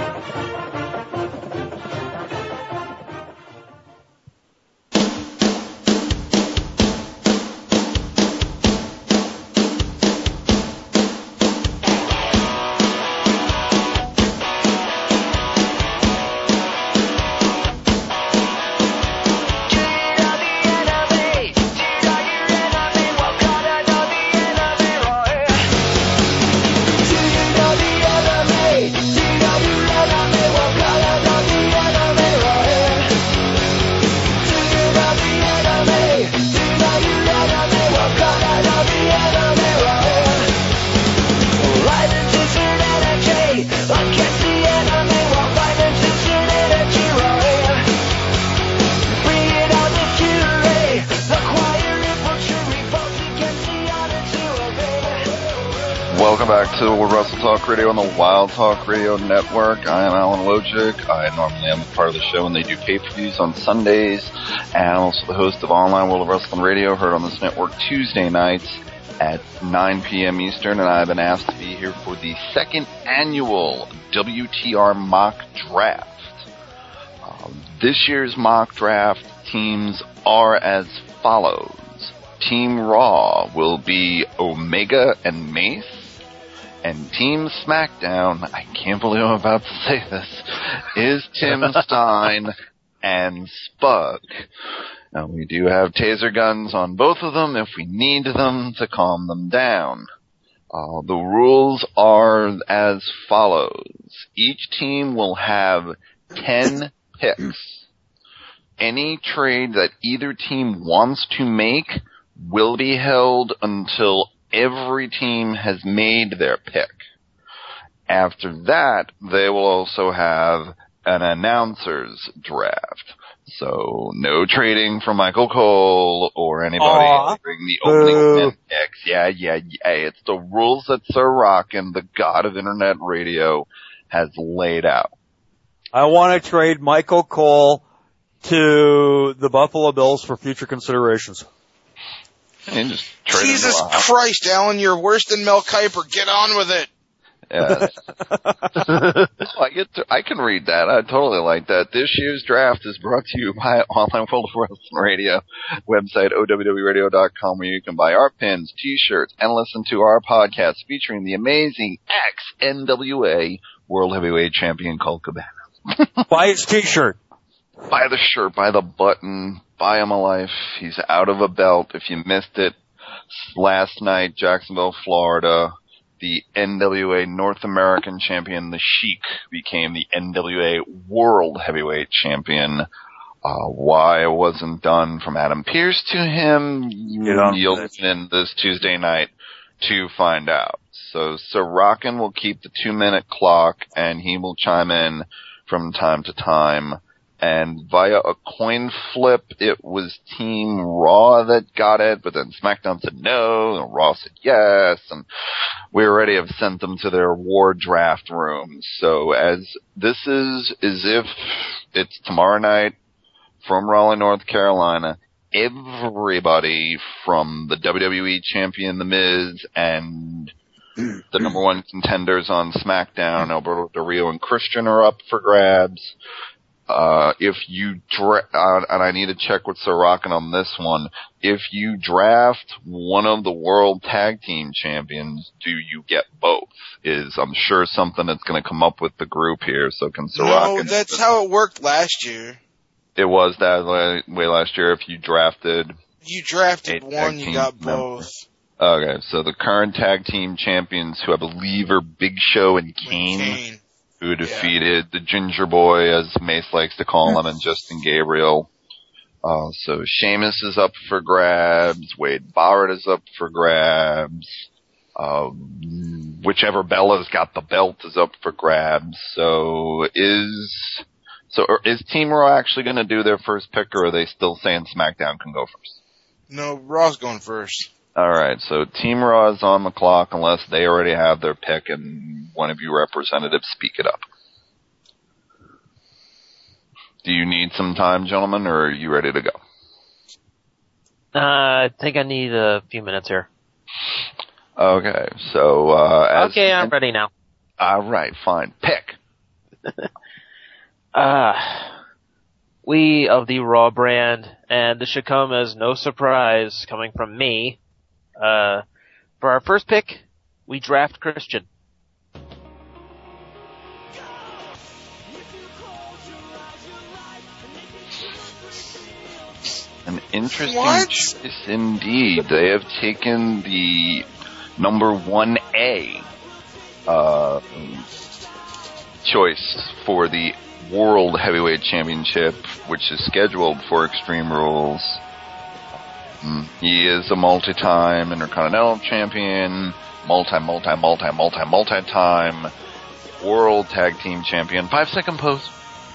Welcome back to Wrestle Talk Radio on the Wild Talk Radio Network. I am Alan Wojcik. I normally am a part of the show when they do pay-per-views on Sundays, and I'm also the host of Online World of Wrestling Radio, heard on this network Tuesday nights at nine p.m. Eastern, and I've been asked to be here for the second annual W T R Mock Draft. Um, this year's mock draft teams are as follows. Team Raw will be Omega and Mace. And Team SmackDown, I can't believe I'm about to say this, is Tim Stein and Spug. Now, we do have taser guns on both of them if we need them to calm them down. Uh, the rules are as follows. Each team will have ten picks. Any trade that either team wants to make will be held until every team has made their pick. After that, they will also have an announcer's draft. So, no trading for Michael Cole or anybody Aww. during the opening ten picks. Yeah, yeah, yeah. It's the rules that Sir Rockin', the god of internet radio, has laid out. I want to trade Michael Cole to the Buffalo Bills for future considerations. And just trade Jesus him out. Christ, Alan, you're worse than Mel Kiper. Get on with it. Yes. oh, I get to, I can read that. I totally like that. This year's draft is brought to you by Online World of Wrestling Radio website, O W W radio dot com, where you can buy our pins, t-shirts, and listen to our podcast featuring the amazing ex-N W A World Heavyweight Champion Colt Cabana. Buy his t-shirt. Buy the shirt, buy the button, buy him a life. He's out of a belt. If you missed it, last night, Jacksonville, Florida, the N W A North American Champion, the Sheik, became the N W A World Heavyweight Champion. Uh, why it wasn't done from Adam Pearce to him, you'll listen in this Tuesday night to find out. So Sir Rockin' will keep the two-minute clock, and he will chime in from time to time. And via a coin flip, it was Team Raw that got it, but then SmackDown said no, and Raw said yes, and we already have sent them to their war draft rooms. So as this is as if it's tomorrow night from Raleigh, North Carolina, everybody from the W W E Champion, The Miz, and the number one contenders on SmackDown, Alberto Del Rio and Christian, are up for grabs. Uh, if you dra- uh, and I need to check with Sir Rockin' on this one, if you draft one of the world tag team champions, do you get both? Is, I'm sure, something that's gonna come up with the group here, so can Sir No, Rockin'. that's how it worked last year. It was that way, way last year if you drafted You drafted Eight one, tag you team got members. both. Okay, so the current tag team champions, who I believe are Big Show and Kane, Kane. who defeated the Ginger Boy, as Mace likes to call him, and Justin Gabriel. Uh, so Sheamus is up for grabs. Wade Barrett is up for grabs. Uh, whichever Bella's got the belt is up for grabs. So is so is Team Raw actually going to do their first pick, or are they still saying SmackDown can go first? No, Raw's going first. All right, so Team Raw is on the clock unless they already have their pick, and one of you representatives speak it up. Do you need some time, gentlemen, or are you ready to go? Uh, I think I need a few minutes here. Okay, so uh, as Okay, I'm ready now. All right, fine. Pick. Uh, we of the Raw brand, and this should come as no surprise coming from me. Uh, for our first pick, we draft Christian. An interesting What? choice indeed. They have taken the number one A uh, choice for the World Heavyweight Championship, which is scheduled for Extreme Rules. Um, he is a multi-time Intercontinental Champion, multi, multi, multi, multi, multi-time World Tag Team Champion. Five second pose.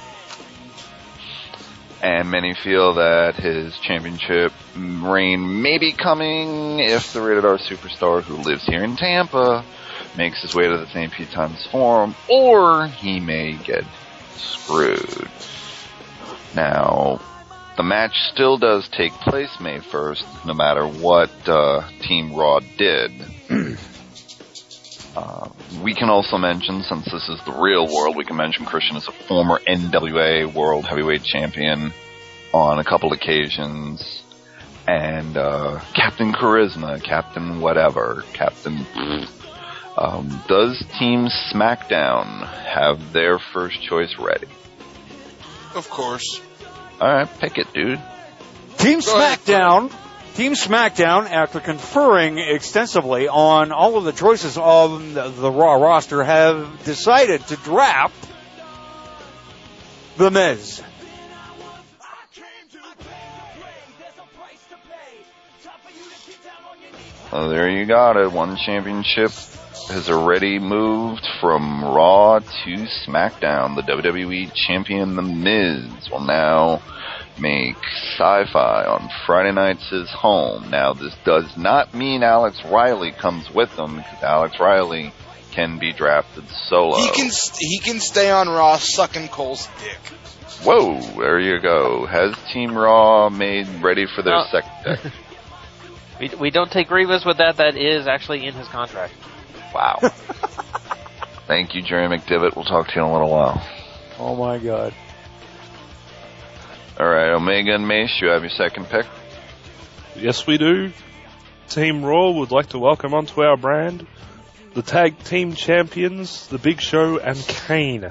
And many feel that his championship reign may be coming if the Rated R Superstar, who lives here in Tampa, makes his way to the Saint Pete Times Forum, or he may get screwed. Now, the match still does take place May first, no matter what uh, Team Raw did. Uh, we can also mention, since this is the real world, we can mention Christian as a former N W A World Heavyweight Champion on a couple occasions, and uh, Captain Charisma, Captain whatever, Captain... Um, does Team SmackDown have their first choice ready? Of course. Alright, pick it, dude. Team Go ahead. SmackDown, Team SmackDown, after conferring extensively on all of the choices of the, the Raw roster, have decided to draft The Miz. Oh, there you got it. One championship has already moved from Raw to SmackDown. The W W E Champion, The Miz, will now make Sci-Fi on Friday nights his home. Now, this does not mean Alex Riley comes with them, because Alex Riley can be drafted solo. He can st- he can stay on Raw sucking Cole's dick. Whoa, there you go. Has Team Raw made ready for their No. second pick? We, we don't take grievous with that. That is actually in his contract. Wow. Thank you, Jerry McDivitt. We'll talk to you in a little while. Oh my God. Alright, Omega and Mace, you have your second pick. Yes, we do. Team Raw would like to welcome onto our brand the tag team champions, The Big Show and Kane.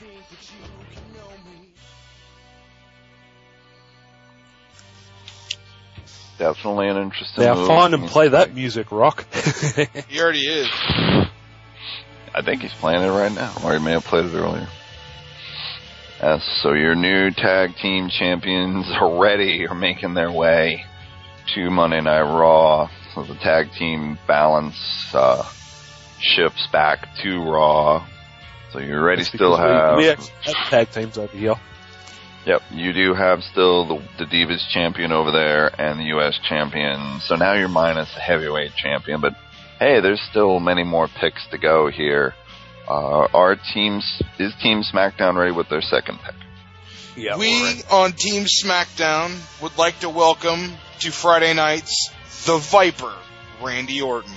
Definitely an interesting Now move. find and play that music, Rock. He already is. I think he's playing it right now, or he may have played it earlier. Yes, so your new tag team champions already are making their way to Monday Night Raw. So the tag team balance uh, ships back to Raw. So you already That's still because we- have... we actually have tag teams over here. Yep, you do have still the, the Divas champion over there and the U S champion. So now you're minus the heavyweight champion, but hey, there's still many more picks to go here. Uh, our teams, is Team SmackDown ready with their second pick? Yeah, we on Team SmackDown would like to welcome to Friday nights the Viper, Randy Orton.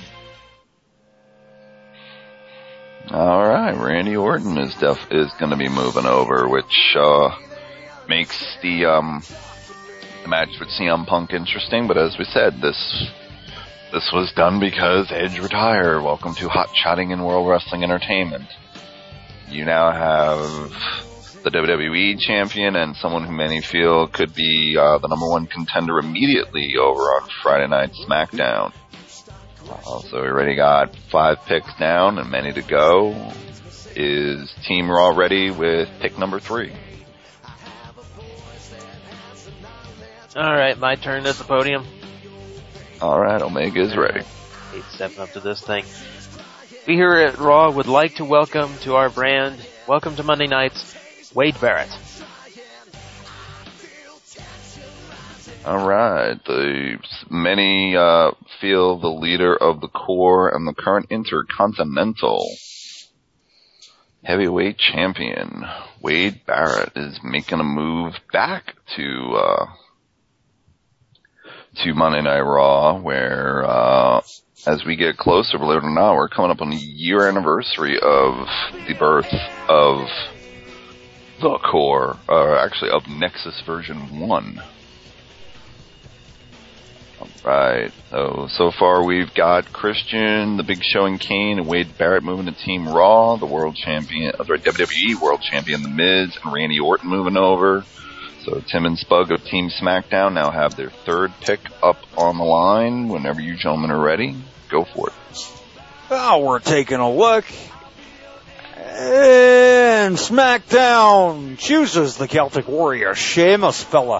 All right, Randy Orton is def- is going to be moving over, which uh, makes the um, the match with C M Punk interesting. But as we said, this this was done because Edge retired. Welcome to Hot Shotting in World Wrestling Entertainment. You now have the W W E champion and someone who many feel could be uh, the number one contender immediately over on Friday Night SmackDown. Uh, so we already got five picks down and many to go. Is Team Raw ready with pick number three? All right, my turn at the podium. All right, Omega is ready. Hate stepping up to this thing. We here at Raw would like to welcome to our brand, welcome to Monday Nights, Wade Barrett. All right, the many uh, feel the leader of the core and the current Intercontinental Heavyweight Champion Wade Barrett is making a move back to uh, to Monday Night Raw, where uh, as we get closer, believe it or not, we're coming up on the year anniversary of the birth of the core, or actually of Nexus version one. Right. So, so far we've got Christian, the Big Show and Kane, and Wade Barrett moving to Team Raw, the World Champion, uh, W W E World Champion, The Miz, and Randy Orton moving over. So Tim and Spug of Team SmackDown now have their third pick up on the line. Whenever you gentlemen are ready, go for it. Well, we're taking a look. And SmackDown chooses the Celtic Warrior, Sheamus fella.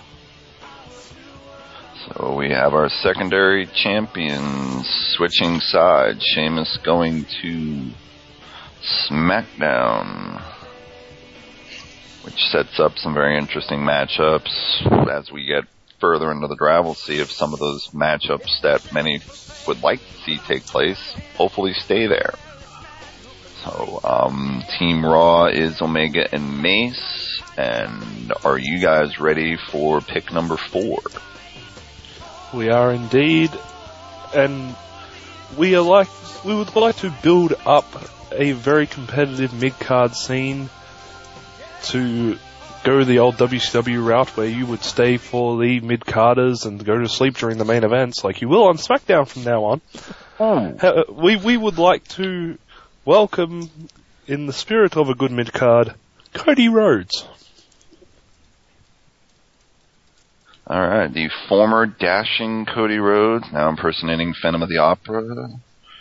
So we have our secondary champions switching sides. Sheamus going to SmackDown, which sets up some very interesting matchups. As we get further into the draft, we'll see if some of those matchups that many would like to see take place hopefully stay there. So, um, Team Raw is Omega and Mace, and are you guys ready for pick number four? We are indeed, and we are like we would like to build up a very competitive mid-card scene to go the old W C W route where you would stay for the mid-carders and go to sleep during the main events like you will on SmackDown from now on. Oh. We, we would like to welcome, in the spirit of a good mid-card, Cody Rhodes. Alright, the former dashing Cody Rhodes, now impersonating Phantom of the Opera,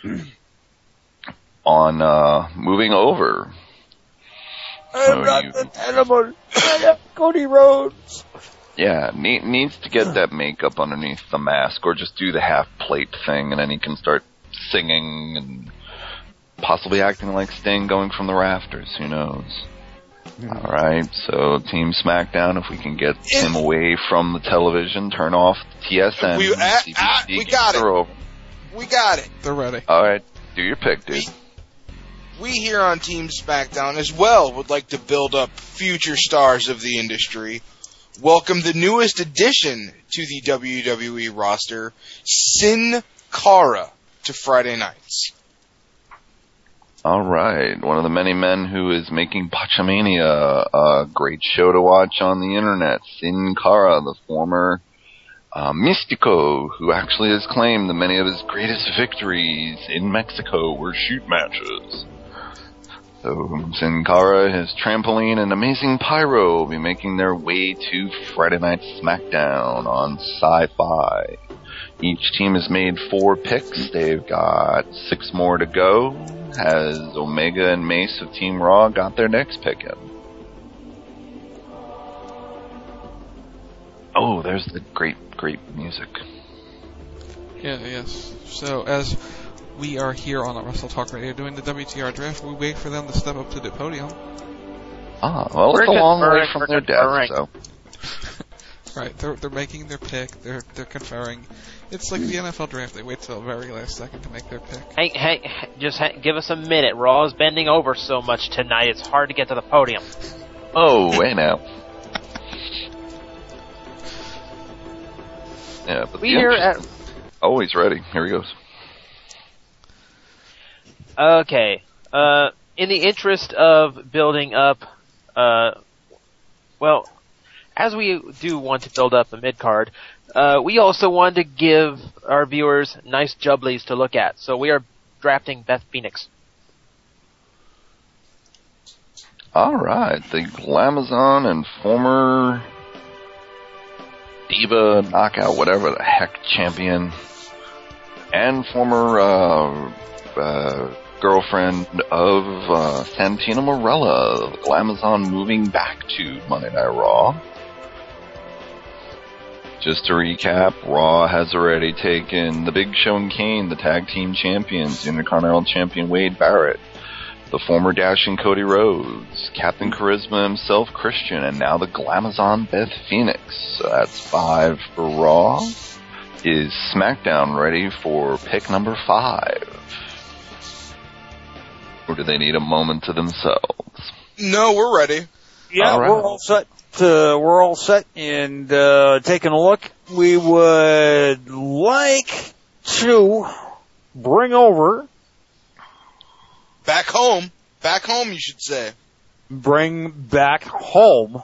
on, uh, moving over. I'm not you, an animal. I am Cody Rhodes. Yeah, need, needs to get that makeup underneath the mask, or just do the half plate thing, and then he can start singing and possibly acting like Sting going from the rafters. Who knows? All right, so Team SmackDown, if we can get him away from the television, turn off the T S N. We, uh, uh, we got it. Over. We got it. They're ready. All right, do your pick, dude. We, we here on Team SmackDown as well would like to build up future stars of the industry. Welcome the newest addition to the W W E roster, Sin Cara, to Friday nights. All right, one of the many men who is making Botchamania a great show to watch on the internet, Sin Cara, the former uh, Mystico, who actually has claimed that many of his greatest victories in Mexico were shoot matches. So Sin Cara, his trampoline, and amazing pyro will be making their way to Friday Night SmackDown on Sci-Fi. Each team has made four picks. They've got six more to go. Has Omega and Mace of Team Raw got their next pick in? Oh, there's the great, great music. Yeah, yes. So as we are here on Wrestle Talk Radio doing the W T R draft, we wait for them to step up to the podium. Ah, well, we're it's a long way from their death, so. Right, they're they're making their pick. They're they're conferring. It's like the N F L draft. They wait till the very last second to make their pick. Hey, hey, just ha- give us a minute. Raw is bending over so much tonight. It's hard to get to the podium. Oh, hey now. Yeah, but we here at. Oh, he's ready. Here he goes. Okay. Uh, in the interest of building up, uh, well. As we do want to build up a mid-card, uh, we also want to give our viewers nice jubblies to look at. So we are drafting Beth Phoenix. All right, the Glamazon and former Diva Knockout, whatever the heck, champion, and former uh, uh, girlfriend of uh, Santina Marella, the Glamazon, moving back to Monday Night Raw. Just to recap, Raw has already taken the Big Show and Kane, the tag team champions, the Intercontinental Champion Wade Barrett, the former Dashing Cody Rhodes, Captain Charisma himself, Christian, and now the Glamazon Beth Phoenix. So that's five for Raw. Is SmackDown ready for pick number five? Or do they need a moment to themselves? No, we're ready. Yeah, all right. we're all set. Uh, we're all set and uh, taking a look. We would like to bring over... Back home. Back home, you should say. Bring back home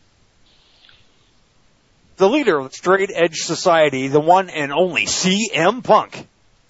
the leader of the Straight Edge Society, the one and only C M Punk.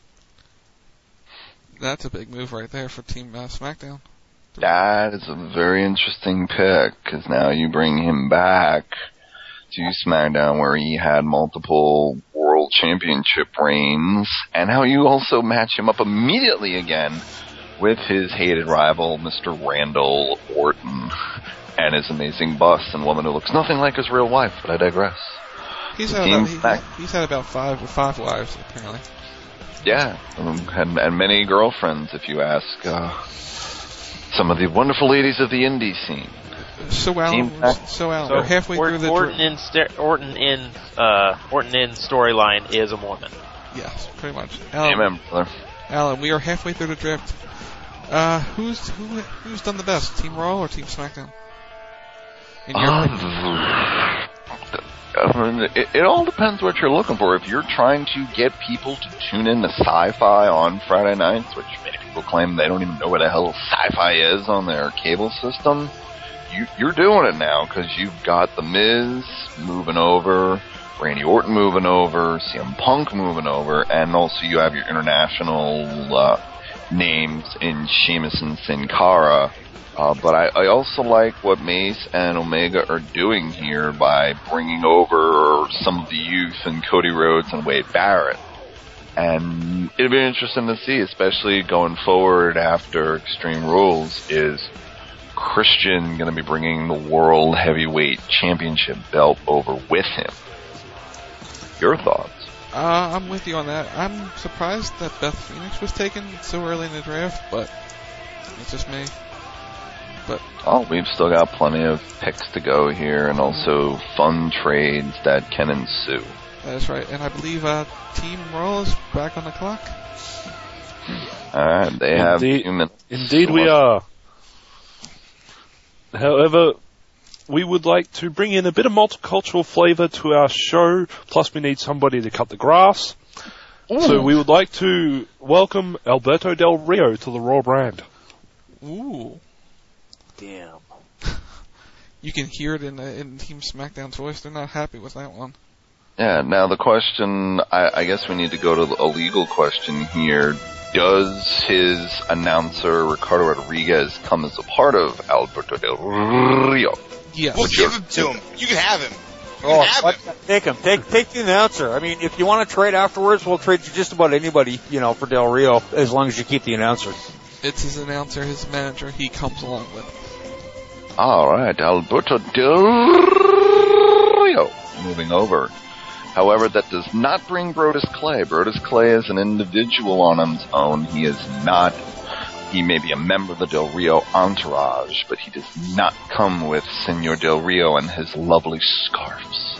That's a big move right there for Team uh, SmackDown. That is a very interesting pick, because now you bring him back to SmackDown, where he had multiple World Championship reigns, and now you also match him up immediately again with his hated rival, Mister Randall Orton, and his amazing bust and woman who looks nothing like his real wife, but I digress. He's had, about, he, he's had about five five wives, apparently. Yeah, um, and, and many girlfriends, if you ask uh, some of the wonderful ladies of the indie scene. So Alan, so Alan, So we're halfway Orton, through the Orton in sta- Orton in uh, Orton in storyline is a woman. Yes, pretty much. Alan, Amen, brother. Alan, we are halfway through the draft. Uh, who's who, who's done the best, Team Raw or Team SmackDown? In your Um, it, it all depends what you're looking for. If you're trying to get people to tune in to Sci-Fi on Friday nights, which many people claim they don't even know what the hell Sci-Fi is on their cable system, you, you're doing it now, because you've got The Miz moving over, Randy Orton moving over, C M Punk moving over, and also you have your international uh, names in Sheamus and Sin Cara. Uh, but I, I also like what Mace and Omega are doing here by bringing over some of the youth and Cody Rhodes and Wade Barrett. And it'll be interesting to see, especially going forward after Extreme Rules, is Christian going to be bringing the World Heavyweight Championship belt over with him. Your thoughts? Uh, I'm with you on that. I'm surprised that Beth Phoenix was taken so early in the draft, but it's just me. But oh, we've still got plenty of picks to go here, and also fun trades that can ensue. That's right, and I believe uh, Team Raw is back on the clock. All right, they have Indeed, two minutes. indeed we are. However, we would like to bring in a bit of multicultural flavour to our show, plus we need somebody to cut the grass. Ooh. So we would like to welcome Alberto Del Rio to the Raw brand. Ooh. Damn. You can hear it in uh, in Team SmackDown's voice. They're not happy with that one. Yeah, now the question, I, I guess we need to go to a legal question here. Does his announcer, Ricardo Rodriguez, come as a part of Alberto Del Rio? Yes. We'll give him to him. You can have him. You Oh, can have what- him. take him. Take take the announcer. I mean, if you want to trade afterwards, we'll trade you just about anybody, you know, for Del Rio, as long as you keep the announcer. It's his announcer, his manager, he comes along with. All right, Alberto Del Rio moving over. However, that does not bring Brodus Clay. Brodus Clay is an individual on his own. He is not, he may be a member of the Del Rio entourage, but he does not come with Senor Del Rio and his lovely scarves.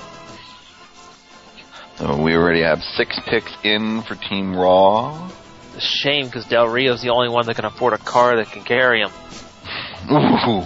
So we already have six picks in for Team Raw. It's a shame, because Del Rio's the only one that can afford a car that can carry him. Ooh.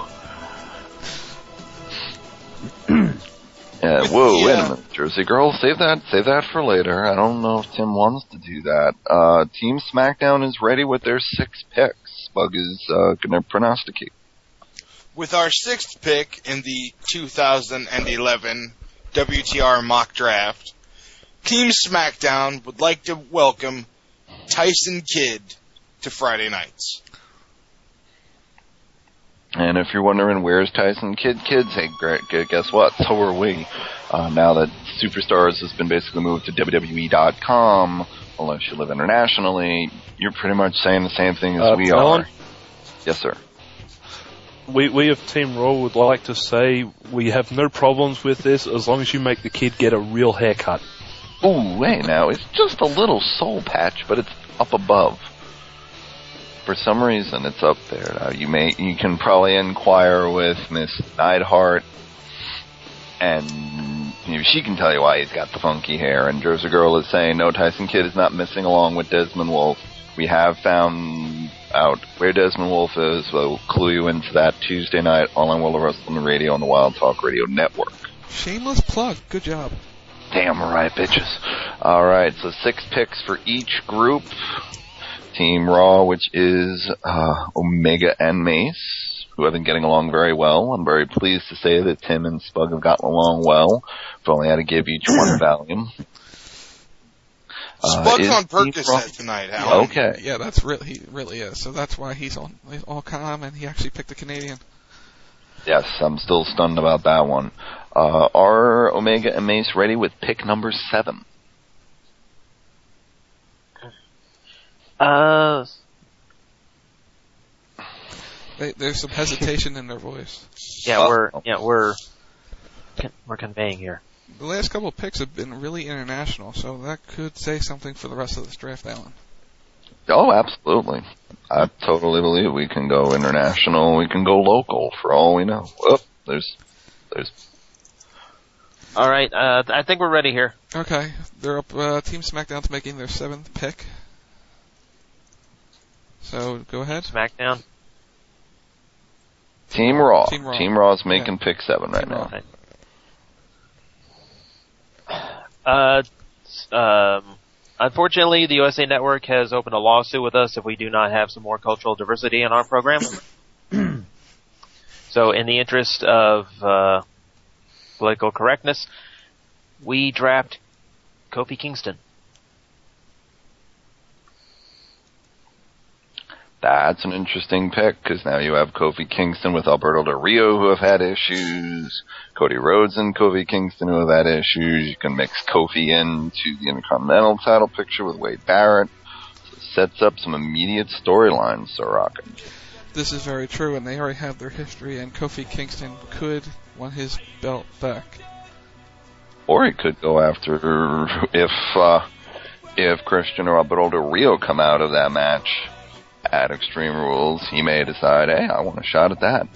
Yeah, whoa, Yeah. wait a minute. Jersey Girl, save that, save that for later. I don't know if Tim wants to do that. Uh, Team SmackDown is ready with their six picks. Bug is, uh, gonna prognosticate. With our sixth pick in the two thousand eleven W T R mock draft, Team SmackDown would like to welcome Tyson Kidd to Friday nights. And if you're wondering where's Tyson Kidd Kids, hey, great, guess what? So are we. Uh, now that Superstars has been basically moved to W W E dot com, unless you live internationally, you're pretty much saying the same thing as Uh, we Alan? are. Yes, sir. We we of Team Raw would like to say we have no problems with this as long as you make the kid get a real haircut. Ooh, hey, now, it's just a little soul patch, but it's up above. For some reason, it's up there. Now, you may, you can probably inquire with Miss Neidhart, and you know, she can tell you why he's got the funky hair. And Jersey Girl is saying, no, Tyson Kidd is not missing along with Desmond Wolfe. We have found out where Desmond Wolfe is. We'll clue you into that Tuesday night on World of Wrestling Radio on the Wild Talk Radio Network. Shameless plug. Good job. Damn right, bitches. Alright, so six picks for each group. Team Raw, which is uh, Omega and Mace, who have been getting along very well. I'm very pleased to say that Tim and Spug have gotten along well. We've only had to give each one Valium. Uh, Spug's is on Team Raw- Percocet tonight, Alan. Okay. Yeah, that's really he really is. So that's why he's on he's all calm, and he actually picked the Canadian. Yes, I'm still stunned about that one. Uh, are Omega and Mace ready with pick number seven? Uh, They, there's some hesitation in their voice. yeah, we're yeah we're we're conveying here. The last couple of picks have been really international, so that could say something for the rest of this draft, Alan. Oh, absolutely. I totally believe we can go international, we can go local, for all we know. Oh, there's, there's. All right, uh, I think we're ready here. Okay, they're up. Uh, Team SmackDown's making their seventh pick. So go ahead. SmackDown. Team Raw. Team Raw. Team Raw's making pick seven right Team now. Uh, s- um, unfortunately, the U S A Network has opened a lawsuit with us if we do not have some more cultural diversity in our program. So, in the interest of uh, political correctness, we draft Kofi Kingston. That's an interesting pick, because now you have Kofi Kingston with Alberto Del Rio, who have had issues. Cody Rhodes and Kofi Kingston, who have had issues. You can mix Kofi into the Intercontinental title picture with Wade Barrett. So it sets up some immediate storylines, so rockin'. This is very true, and they already have their history, and Kofi Kingston could want his belt back. Or he could go after, if, uh, if Christian or Alberto Del Rio come out of that match at Extreme Rules, he may decide, hey, I want a shot at that.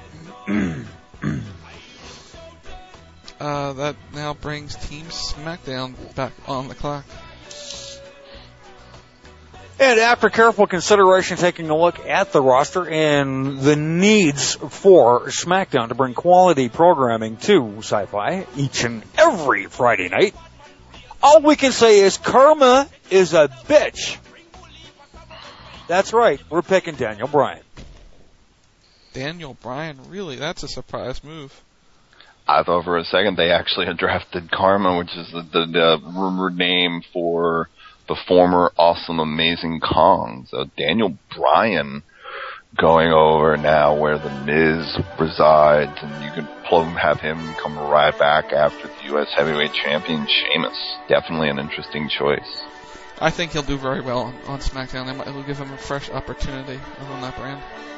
Uh, that now brings Team SmackDown back on the clock. And after careful consideration, taking a look at the roster and the needs for SmackDown to bring quality programming to Sci-Fi each and every Friday night, all we can say is karma is a bitch. That's right, we're picking Daniel Bryan. Daniel Bryan, really? That's a surprise move. I thought for a second they actually had drafted Karma, which is the, the, the rumored name for the former Awesome Amazing Kong. So Daniel Bryan going over now where The Miz resides, and you could plug, have him come right back after the U S Heavyweight Champion Sheamus. Definitely an interesting choice. I think he'll do very well on, on SmackDown. It will give him a fresh opportunity on that brand.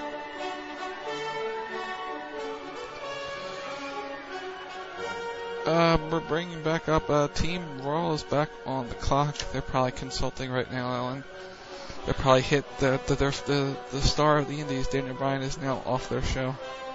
Uh, we're bringing back up, uh, Team Raw is back on the clock. They're probably consulting right now, Alan. They probably hit the, the, the, the star of the Indies, Daniel Bryan, is now off their show.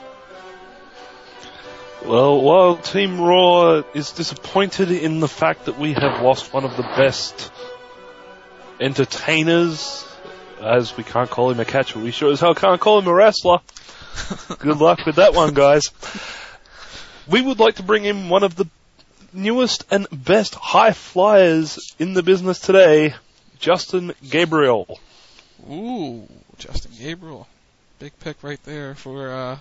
Well, while Team Raw is disappointed in the fact that we have lost one of the best entertainers, as we can't call him a catcher, we sure as hell can't call him a wrestler. Good luck with that one, guys. We would like to bring in one of the newest and best high flyers in the business today, Justin Gabriel. Ooh, Justin Gabriel. Big pick right there for, uh,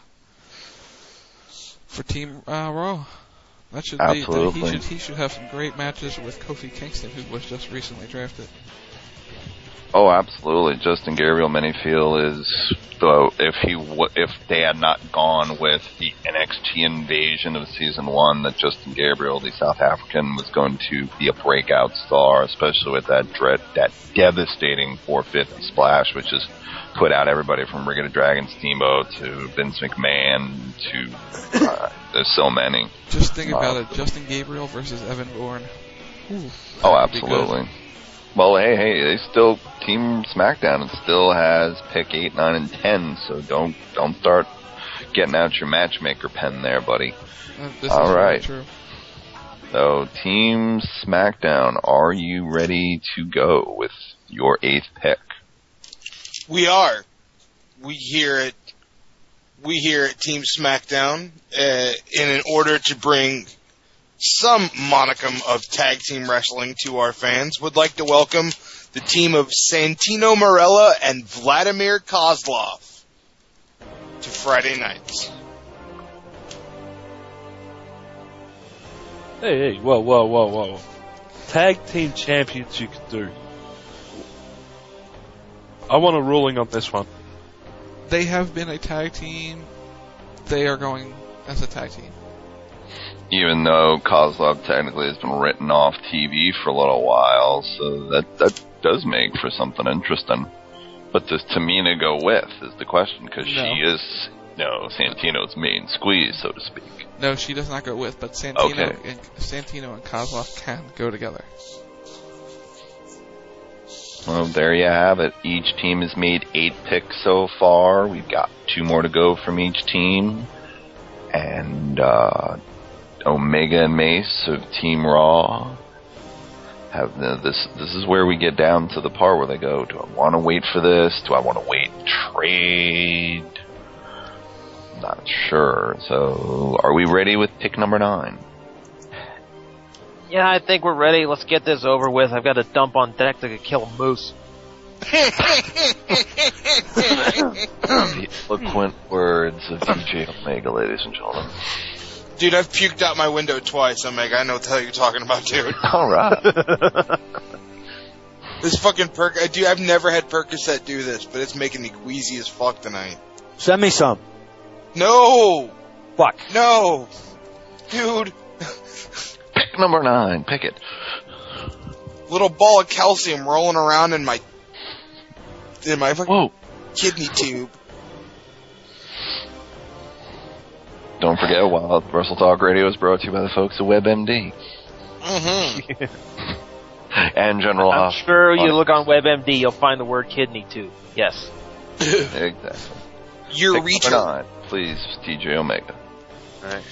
for Team uh, Raw. That should Absolutely. be, he should, he should have some great matches with Kofi Kingston, who was just recently drafted. Oh, absolutely. Justin Gabriel, many feel is though if he w- if they had not gone with the N X T invasion of season one, that Justin Gabriel, the South African, was going to be a breakout star, especially with that dread, that devastating four fifty splash, which has put out everybody from Rick the Dragon Steamboat to Vince McMahon to uh, there's so many. Just think about uh, it: Justin Gabriel versus Evan Bourne. Ooh, oh, absolutely. Well, hey, hey, they still Team SmackDown still has pick eight, nine, and ten. So don't don't start getting out your matchmaker pen there, buddy. Uh, this All is right. True. So Team SmackDown, are you ready to go with your eighth pick? We are. We hear it. We here at Team SmackDown, uh, in an order to bring some monicum of tag team wrestling to our fans, would like to welcome the team of Santino Marella and Vladimir Kozlov to Friday nights. Hey, hey, whoa, whoa, whoa, whoa. Tag team champions you could do. I want a ruling on this one. They have been a tag team. They are going as a tag team. Even though Kozlov technically has been written off T V for a little while, so that that does make for something interesting. But does Tamina go with is the question, because No. she is, you know, Santino's main squeeze, so to speak. No, she does not go with, but Santino Okay. and Santino and Kozlov can go together. Well, there you have it. Each team has made eight picks so far. We've got two more to go from each team. And uh, Omega and Mace of Team Raw have the, this. This is where we get down to the part where they go, do I want to wait for this? Do I want to wait and trade? Not sure. So, are we ready with pick number nine? Yeah, I think we're ready. Let's get this over with. I've got to dump on deck to kill a moose. The eloquent words of D J Omega, ladies and gentlemen. Dude, I've puked out my window twice, Omega. I know what the hell you're talking about, dude. Alright. This fucking perk, I do, I've never had Percocet do this, but it's making me queasy as fuck tonight. Send me some. No! Fuck. No! Dude. Pick number nine. Pick it. Little ball of calcium rolling around in my, in my fucking Whoa. kidney tube. Don't forget, Wild Wrestle Talk Radio is brought to you by the folks at WebMD. Mm-hmm. And General I'm Hospital. sure you look on WebMD, you'll find the word kidney too. Yes. Exactly. Your Pick reacher. number nine, please, T J Omega. Alright.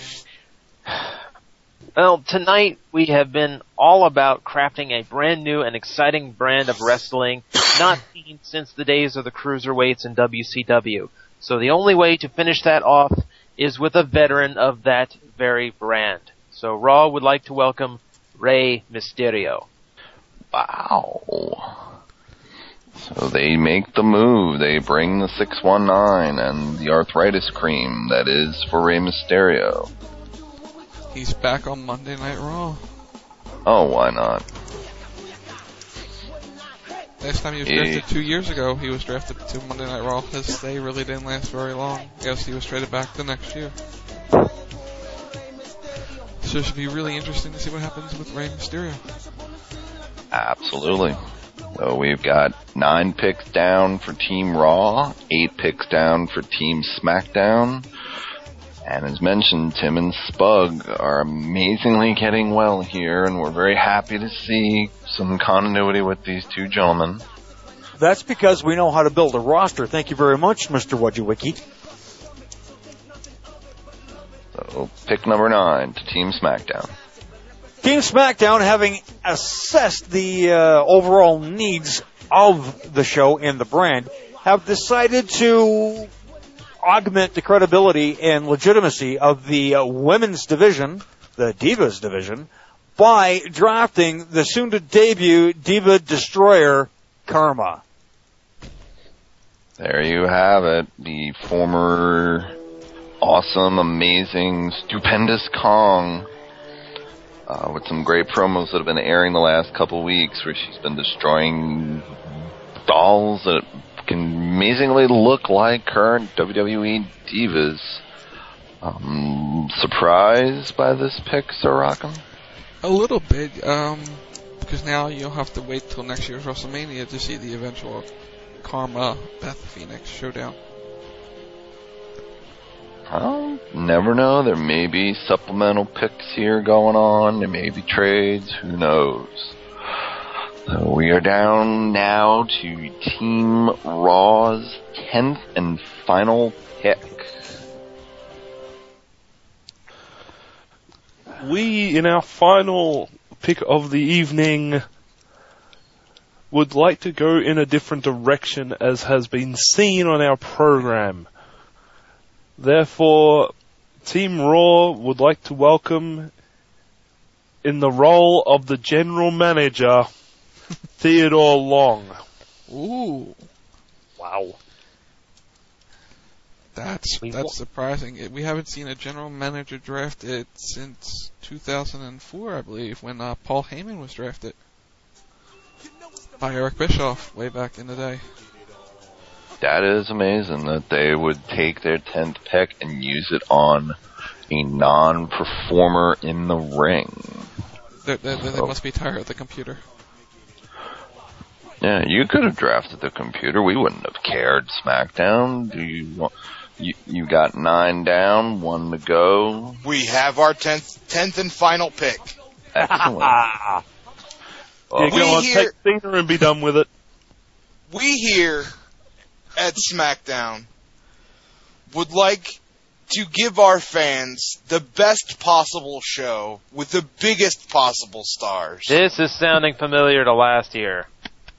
Well, tonight we have been all about crafting a brand new and exciting brand of wrestling not seen since the days of the cruiserweights in W C W. So the only way to finish that off is with a veteran of that very brand. So Raw would like to welcome Rey Mysterio. Wow. So they make the move. They bring the six one nine and the arthritis cream that is for Rey Mysterio. He's back on Monday Night Raw. Oh, why not? Last time he was He- drafted two years ago, he was drafted to Monday Night Raw. His stay really didn't last very long. Yes, he was traded back the next year. So it should be really interesting to see what happens with Rey Mysterio. Absolutely. So we've got nine picks down for Team Raw, eight picks down for Team SmackDown. And as mentioned, Tim and Spug are amazingly getting well here, and we're very happy to see some continuity with these two gentlemen. That's because we know how to build a roster. Thank you very much, Mister Wudgywiki. So pick number nine to Team SmackDown. Team SmackDown, having assessed the uh, overall needs of the show and the brand, have decided to augment the credibility and legitimacy of the uh, women's division, the Divas division, by drafting the soon-to-debut Diva Destroyer, Karma. There you have it. The former awesome, amazing, stupendous Kong. Uh, with some great promos that have been airing the last couple weeks where she's been destroying dolls that can amazingly look like current W W E divas. Um, surprised by this pick, Sir Rockham? A little bit, um, because now you'll have to wait till next year's WrestleMania to see the eventual Karma Beth Phoenix showdown. I'll never know. There may be supplemental picks here going on. There may be trades. Who knows? So we are down now to Team Raw's tenth and final pick. We, in our final pick of the evening, would like to go in a different direction as has been seen on our program. Therefore, Team Raw would like to welcome, in the role of the General Manager, Theodore Long. Ooh. Wow. That's that's surprising. We haven't seen a general manager drafted since two thousand four, I believe, when uh, Paul Heyman was drafted by Eric Bischoff way back in the day. That is amazing that they would take their tenth pick and use it on a non-performer in the ring. They, they, they must be tired of the computer. Yeah, you could have drafted the computer. We wouldn't have cared. SmackDown, do you want... You, you got nine down, one to go. We have our tenth, tenth and final pick. Excellent. Yeah, we go on, here, take Cena and be done with it. We here at SmackDown would like to give our fans the best possible show with the biggest possible stars. This is sounding familiar to last year.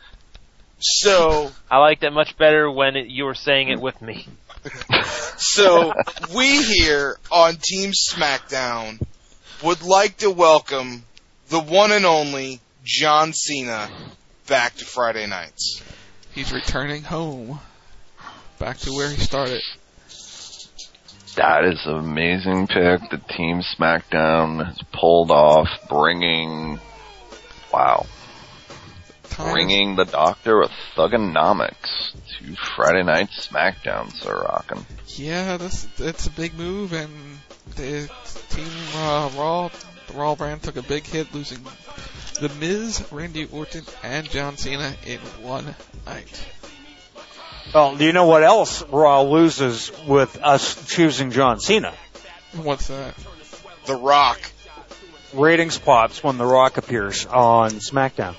So I liked it much better when it, you were saying it with me. So, we here on Team SmackDown would like to welcome the one and only John Cena back to Friday nights. He's returning home, back to where he started. That is an amazing pick that Team SmackDown has pulled off, bringing, wow, bringing the Doctor of Thugonomics to Friday Night SmackDown, Sir Rockin'. Yeah, that's it's a big move, and the Team uh, Raw, the Raw brand took a big hit, losing The Miz, Randy Orton, and John Cena in one night. Well, do you know what else Raw loses with us choosing John Cena? What's that? The Rock. Ratings pops when The Rock appears on SmackDown.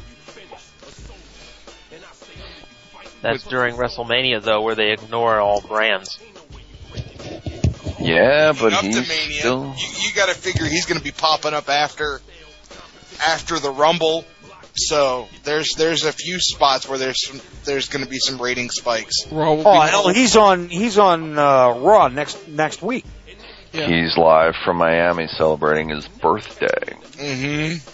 That's during WrestleMania, though, where they ignore all brands. Yeah, but up he's to Mania, still... You, you gotta figure he's gonna be popping up after after the Rumble. So there's there's a few spots where there's some, there's gonna be some rating spikes. Oh, no, he's on he's on uh, Raw next next week. Yeah. He's live from Miami celebrating his birthday. Mm-hmm.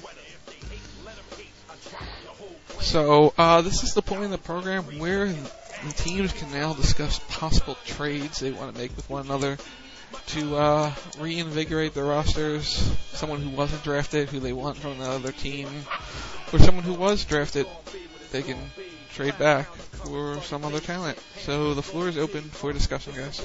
So, uh, this is the point in the program where the teams can now discuss possible trades they want to make with one another to uh, reinvigorate their rosters. Someone who wasn't drafted, who they want from another team, or someone who was drafted, they can trade back for some other talent. So the floor is open for discussion, guys.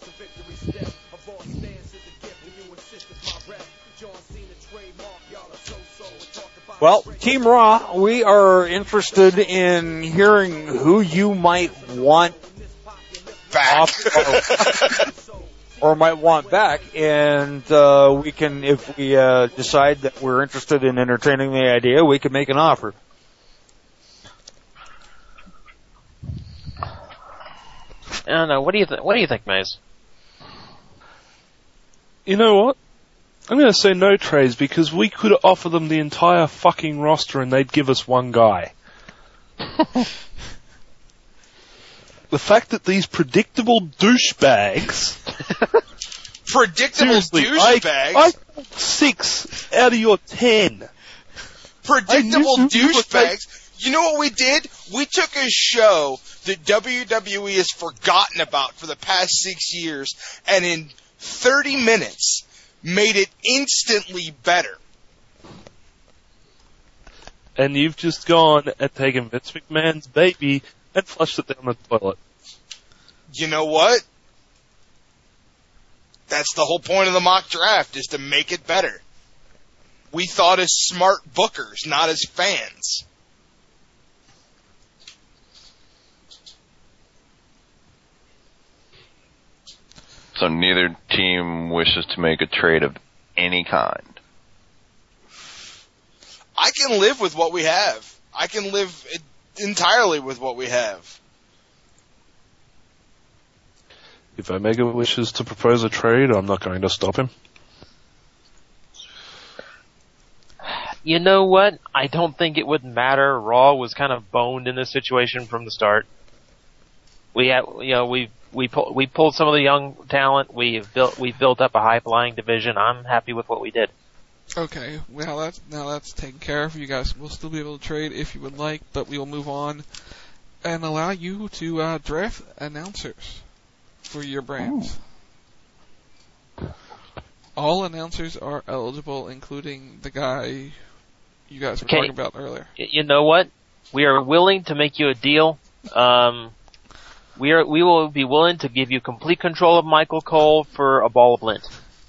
Well, Team Raw, we are interested in hearing who you might want back off, or, or might want back, and uh, we can, if we uh, decide that we're interested in entertaining the idea, we can make an offer. I don't know. What do you th- What do you think, Maze? You know what? I'm going to say no trades because we could offer them the entire fucking roster and they'd give us one guy. The fact that these predictable douchebags... predictable douchebags? I, I six out of your ten. Predictable douchebags? You know what we did? We took a show that W W E has forgotten about for the past six years and in thirty minutes... made it instantly better. and you've just gone and taken Vince McMahon's baby and flushed it down the toilet. You know what? That's the whole point of the mock draft, is to make it better. We thought as smart bookers, not as fans. So neither team wishes to make a trade of any kind. I can live with what we have. I can live entirely with what we have. If Omega wishes to propose a trade, I'm not going to stop him. You know what? I don't think it would matter. Raw was kind of boned in this situation from the start. We had, you know, we we pull, we pulled some of the young talent. We've built we built up a high flying division. I'm happy with what we did. Okay, well that's now that's taken care of. You guys will still be able to trade if you would like, but we will move on and allow you to uh, draft announcers for your brands. Ooh. All announcers are eligible, including the guy you guys were okay. talking about earlier. You know what? We are willing to make you a deal. Um, we are we will be willing to give you complete control of Michael Cole for a ball of lint.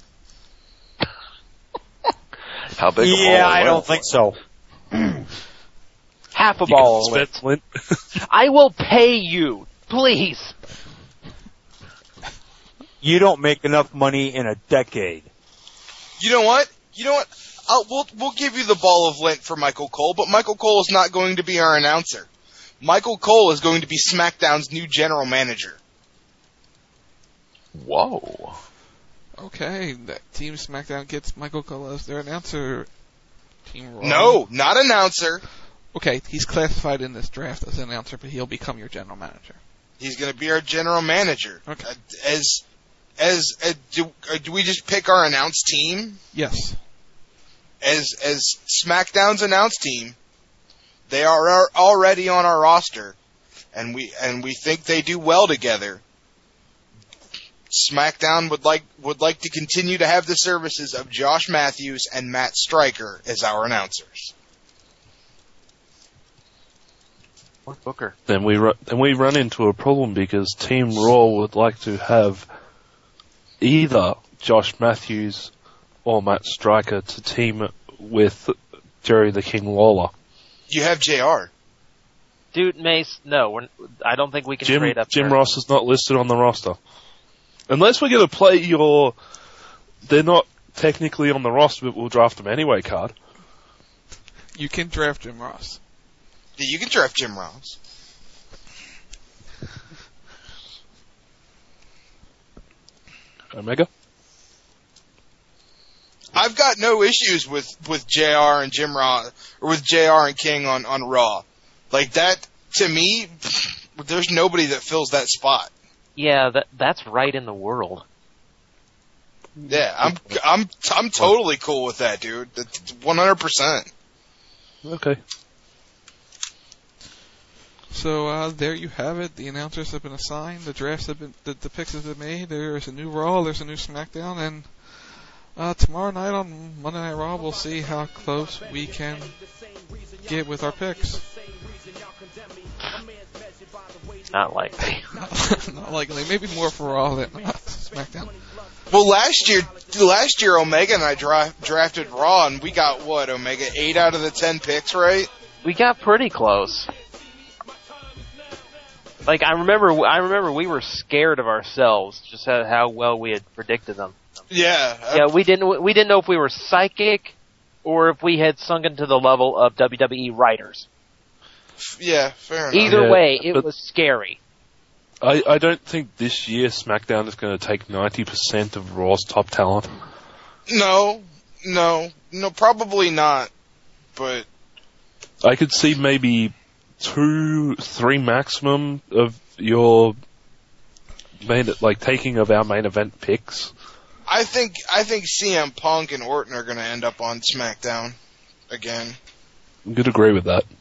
How big? Yeah, a ball I of don't lint? think so. Half a You ball of can lint. spend lint. I will pay you, please. You don't make enough money in a decade. You know what? You know what? I'll, we'll we'll give you the ball of lint for Michael Cole, but Michael Cole is not going to be our announcer. Michael Cole is going to be SmackDown's new general manager. Whoa. Okay, that Team SmackDown gets Michael Cole as their announcer. Team Raw. No, not announcer. Okay, he's classified in this draft as an announcer, but he'll become your general manager. He's going to be our general manager. Okay. Uh, as as uh, do, uh, do we just pick our announced team? Yes. As as SmackDown's announced team, they are, are already on our roster, and we and we think they do well together. SmackDown would like would like to continue to have the services of Josh Matthews and Matt Stryker as our announcers. Or Booker. Then we ru- then we run into a problem because Team Raw would like to have either Josh Matthews or Matt Stryker to team with Jerry the King Lawler. You have J R. Dude, Mace, no, we're, I don't think we can Jim trade up Jim there. Ross is not listed on the roster. Unless we're going to play your, they're not technically on the roster, but we'll draft them anyway card. You can draft Jim Ross. Yeah, you can draft Jim Ross. Omega? I've got no issues with, with J R and Jim Ross, or with J R and King on, on Raw. Like that, to me, there's nobody that fills that spot. Yeah, that that's right in the world. Yeah, I'm I'm I'm totally cool with that, dude. That's one hundred percent. Okay. So uh, there you have it. The announcers have been assigned. The drafts have been, the, the picks have been made. There is a new Raw. There's a new SmackDown, and uh, tomorrow night on Monday Night Raw, we'll see how close we can get with our picks. Not likely. Not likely. Maybe more for Raw than uh, SmackDown. Well, last year, last year Omega and I dra- drafted Raw, and we got what, Omega, eight out of the ten picks, right? We got pretty close. Like I remember, I remember we were scared of ourselves, just how, how well we had predicted them. Yeah. Yeah, we didn't we didn't know if we were psychic or if we had sunk into the level of W W E writers. Yeah, fair enough. Either Yeah, way, it but- was scary. I, I don't think this year SmackDown is going to take ninety percent of Raw's top talent. No, no, no, probably not. But I could see maybe two, three maximum of your main, like taking of our main event picks. I think I think C M Punk and Orton are going to end up on SmackDown again. I could agree with that.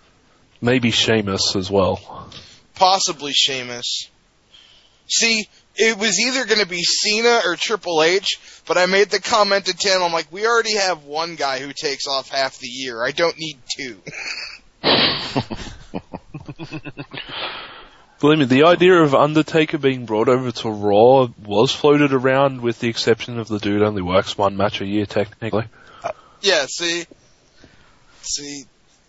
Maybe Sheamus as well. Possibly Sheamus. See, it was either going to be Cena or Triple H, but I made the comment to Tim, I'm like, we already have one guy who takes off half the year. I don't need two. Believe me, the idea of Undertaker being brought over to Raw was floated around, with the exception of the dude only works one match a year, technically. Uh, yeah, see? See?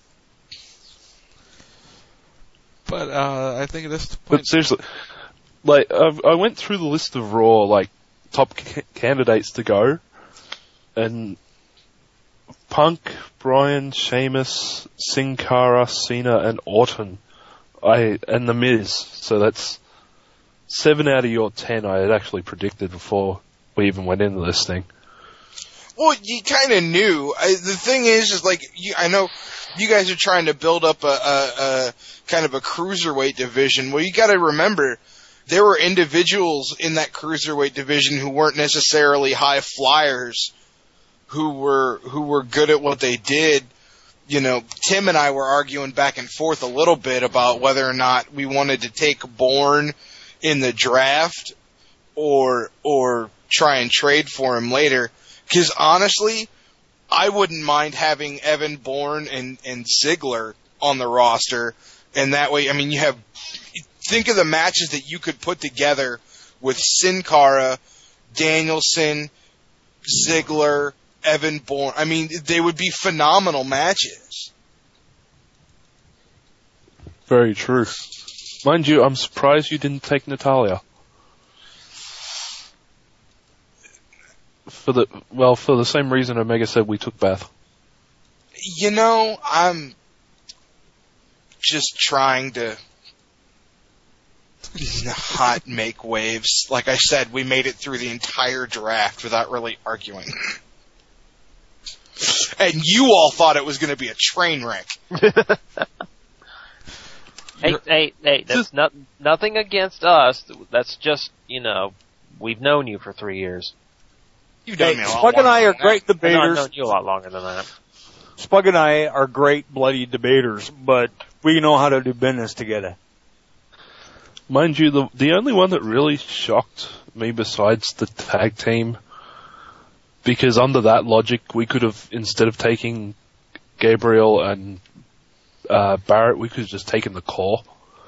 But, uh, I think at this point... But seriously, like, I've, I went through the list of Raw, like, top ca- candidates to go, and Punk, Bryan, Sheamus, Sin Cara, Cena, and Orton, I and The Miz. So that's seven out of your ten I had actually predicted before we even went into this thing. Well, you kind of knew. I, the thing is, is like, you, I know you guys are trying to build up a, a, a kind of a cruiserweight division. Well, you got to remember, there were individuals in that cruiserweight division who weren't necessarily high flyers, who were who were good at what they did. You know, Tim and I were arguing back and forth a little bit about whether or not we wanted to take Bourne in the draft or or try and trade for him later. Because honestly, I wouldn't mind having Evan Bourne and, and Ziggler on the roster. And that way, I mean, you have, think of the matches that you could put together with Sin Cara, Danielson, Ziggler, Evan Bourne. I mean, they would be phenomenal matches. Very true. Mind you, I'm surprised you didn't take Natalya. For the well, for the same reason Omega said we took Beth. You know, I'm just trying to not make waves. Like I said, we made it through the entire draft without really arguing. And you all thought it was going to be a train wreck. hey, hey, hey, that's not, nothing against us. That's just, you know, we've known you for three years. You've known Hey, me a lot Spug and I are longer great than that. No, I've debaters. known you a lot longer than that. Spug and I are great bloody debaters, but we know how to do business together. Mind you, the the only one that really shocked me besides the tag team, because under that logic, we could have, instead of taking Gabriel and uh, Barrett, we could have just taken the core.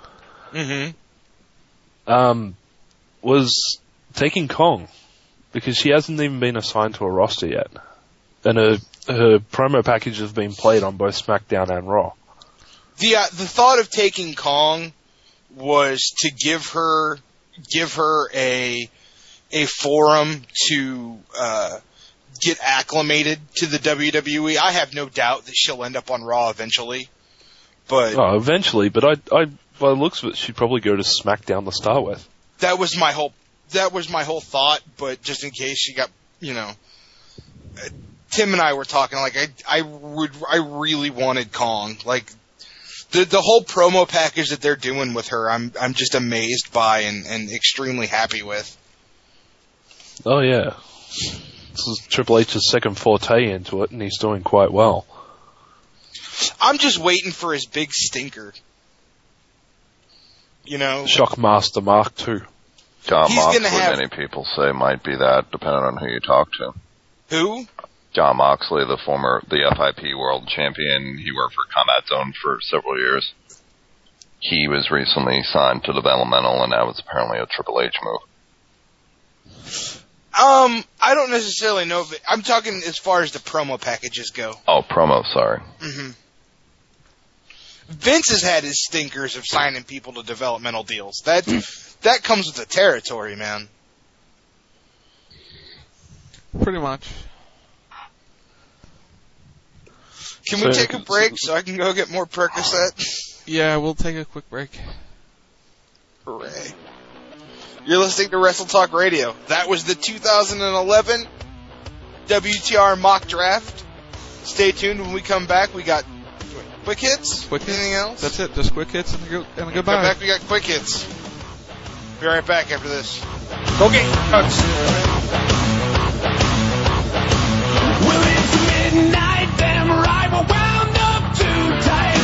Mm-hmm. Um, was taking Kong, because she hasn't even been assigned to a roster yet, and her her promo package has been played on both SmackDown and Raw. The uh, the thought of taking Kong was to give her give her a a forum to uh, get acclimated to the W W E. I have no doubt that she'll end up on Raw eventually. But oh, eventually, but I, I, by the looks of it, she'd probably go to SmackDown to start with. That was my whole that was my whole thought. But just in case she got, you know, uh, Tim and I were talking. Like I, I would, I really wanted Kong. Like the the whole promo package that they're doing with her, I'm I'm just amazed by and, and extremely happy with. Oh yeah, this is Triple H's second forte into it, and he's doing quite well. I'm just waiting for his big stinker. You know, Shockmaster Mark two. John He's Moxley, gonna have- many people say, might be that, depending on who you talk to. Who? John Moxley, the former, the F I P world champion. He worked for Combat Zone for several years. He was recently signed to Developmental, and that was apparently a Triple H move. Um, I don't necessarily know if it, I'm talking as far as the promo packages go. Oh, promo, sorry. Mm-hmm. Vince has had his stinkers of signing people to developmental deals. That that comes with the territory, man. Pretty much. Can we So- take a break so I can go get more Percocet? Yeah, we'll take a quick break. Hooray. You're listening to Wrestle Talk Radio. That was the two thousand eleven W T R mock draft. Stay tuned. When we come back, we got quick hits. Quick hits. Anything else? That's it. Just quick hits and a, go- and a Come goodbye. back, we got quick hits. Be right back after this. Go get cuts. Well, it's midnight, damn right, we're wound up too tight.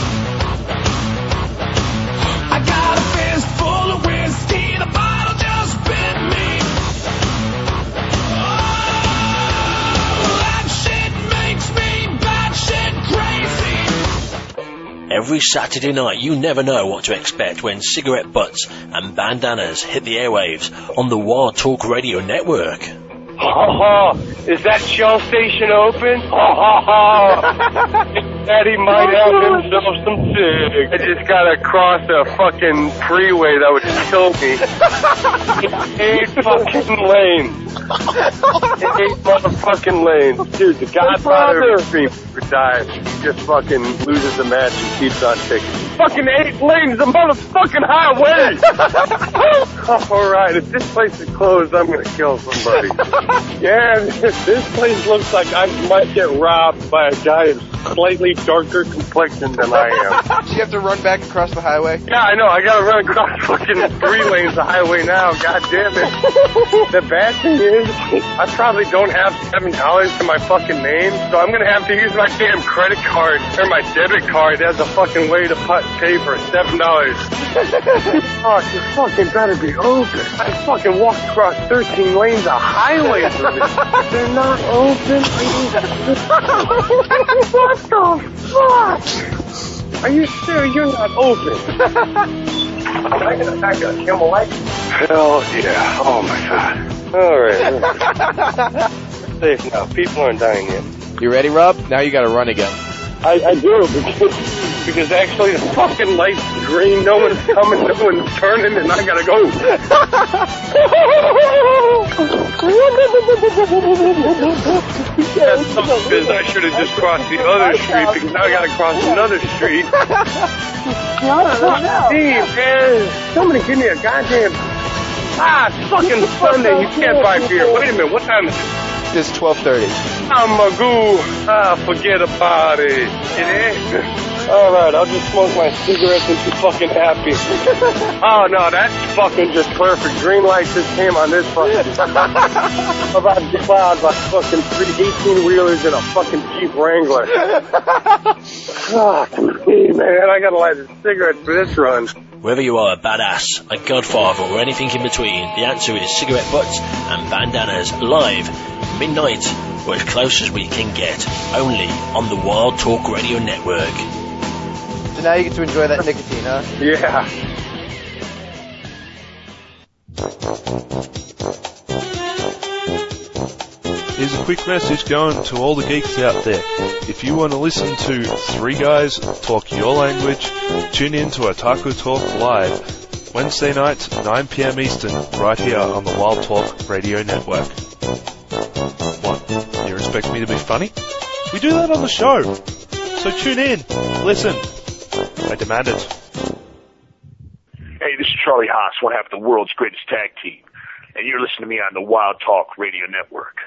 I got a fist full of whiskey, the bottle just Every Saturday night, you never know what to expect when cigarette butts and bandanas hit the airwaves on the Wild Talk Radio Network. Ha ha! Is that Shell station open? Ha ha ha! Daddy might have himself some cigs. I just gotta cross a fucking freeway that would kill me. Eight fucking lanes. Eight motherfucking lanes. Dude, the Godfather of Extreme dies. He just fucking loses the match and keeps on ticking. Fucking eight lanes, the motherfucking highway! Alright, if this place is closed, I'm gonna kill somebody. Yeah, this place looks like I might get robbed by a guy of slightly darker complexion than I am. Do you have to run back across the highway? Yeah, I know. I gotta run across fucking three lanes of highway now. God damn it. The bad thing is, I probably don't have seven dollars to my fucking name, so I'm gonna have to use my damn credit card or my debit card as a fucking way to put, pay for seven dollars. Oh, you fucking better be open. I fucking walked across thirteen lanes of highway. They're not open. What the fuck? Are you sure you're not open? I got a pack of Camel Light. Hell yeah. Oh my god. Alright. Safe now. People aren't dying yet. You ready, Rob? Now you gotta run again. I, I do, because, because actually the fucking light's green, no one's coming, no one's turning, and I gotta go. That's something because I should have just crossed the other street, because now I gotta cross another street. Steve, man, somebody give me a goddamn... Ah, it's fucking Sunday, you can't buy beer. Wait a minute, what time is it? It's twelve thirty. I'm a goo. Ah, forget about it. It ain't. Alright, I'll just smoke my cigarettes and be fucking happy. Oh no, that's fucking just perfect. Green light just came on this fucking. About to cloud by fucking three eighteen-wheelers and a fucking Jeep Wrangler. Fuck me, man. I gotta light a cigarette for this run. Whether you are a badass, a godfather, or anything in between, the answer is cigarette butts and bandanas live, midnight, or as close as we can get, only on the Wild Talk Radio Network. So now you get to enjoy that nicotine, huh? Yeah. Here's a quick message going to all the geeks out there. If you want to listen to three guys talk your language, tune in to Otaku Talk Live, Wednesday nights, nine p.m. Eastern, right here on the Wild Talk Radio Network. What? You expect me to be funny? We do that on the show. So tune in. Listen. I demand it. Hey, this is Charlie Haas, one half of the world's greatest tag team, and you're listening to me on the Wild Talk Radio Network.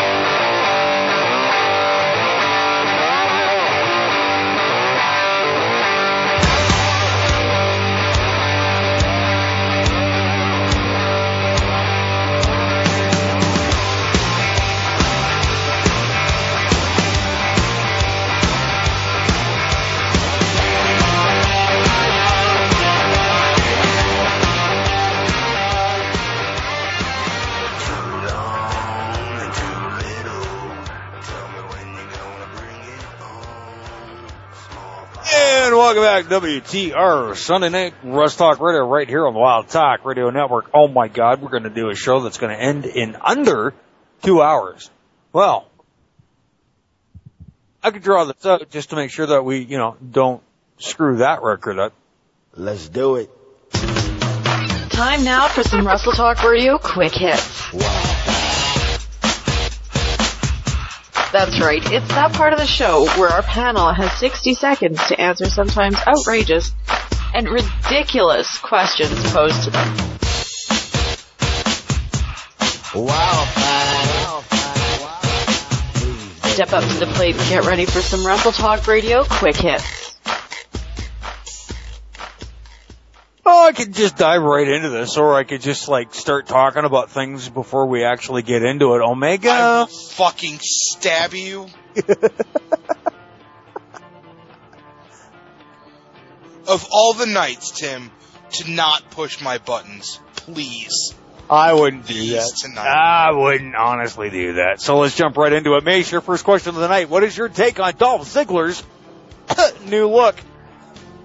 And welcome back to W T R Sunday Night Russ Talk Radio right here on the Wild Talk Radio Network. Oh my God, we're going to do a show that's going to end in under two hours. Well, I could draw this out just to make sure that we, you know, don't screw that record up. Let's do it. Time now for some Russell Talk Radio quick hits. Wow. That's right, it's that part of the show where our panel has sixty seconds to answer sometimes outrageous and ridiculous questions posed to them. Wow. Step up to the plate and get ready for some Russell Talk Radio quick hits. Oh, I could just dive right into this, or I could just, like, start talking about things before we actually get into it. Omega? I will fucking stab you. Of all the nights, Tim, to not push my buttons, please. I wouldn't do Please that. tonight. I wouldn't honestly do that. So let's jump right into it. Mace, your first question of the night. What is your take on Dolph Ziggler's new look?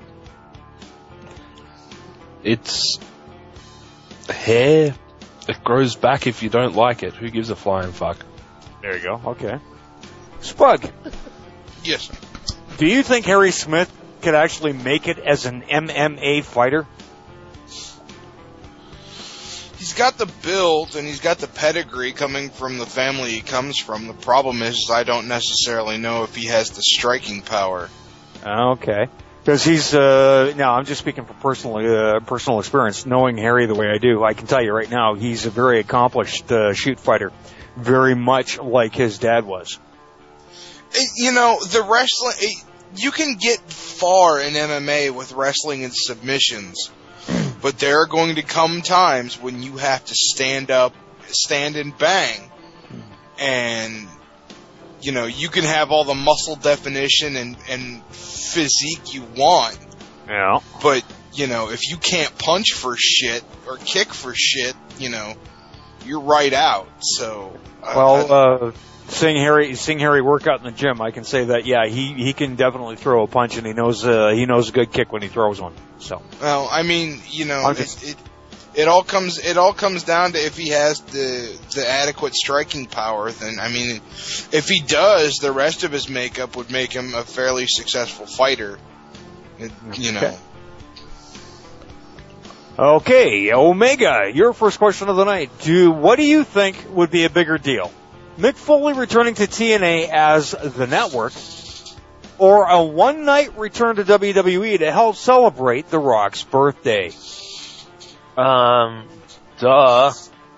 It's hair. It grows back if you don't like it. Who gives a flying fuck? There you go. Okay. Spug. Yes. Do you think Harry Smith could actually make it as an M M A fighter? He's got the build and he's got the pedigree coming from the family he comes from. The problem is I don't necessarily know if he has the striking power. Okay. Because he's, uh, now I'm just speaking from personal, uh, personal experience. Knowing Harry the way I do, I can tell you right now, he's a very accomplished, uh, shoot fighter. Very much like his dad was. It, you know, the wrestling, it, you can get far in M M A with wrestling and submissions, but there are going to come times when you have to stand up, stand and bang, and, you know, you can have all the muscle definition and, and physique you want. Yeah. But, you know, if you can't punch for shit or kick for shit, you know, you're right out. So, well, uh, seeing Harry, seeing Harry work out in the gym, I can say that, yeah, he, he can definitely throw a punch and he knows, uh, he knows a good kick when he throws one. So. Well, I mean, you know, just, it, it, it all comes, it all comes down to if he has the, the adequate striking power, then, I mean, if he does, the rest of his makeup would make him a fairly successful fighter. It, you know. Okay. Okay, Omega, your first question of the night. Do what do you think would be a bigger deal? Mick Foley returning to T N A as the network, or a one-night return to W W E to help celebrate The Rock's birthday? Um, duh.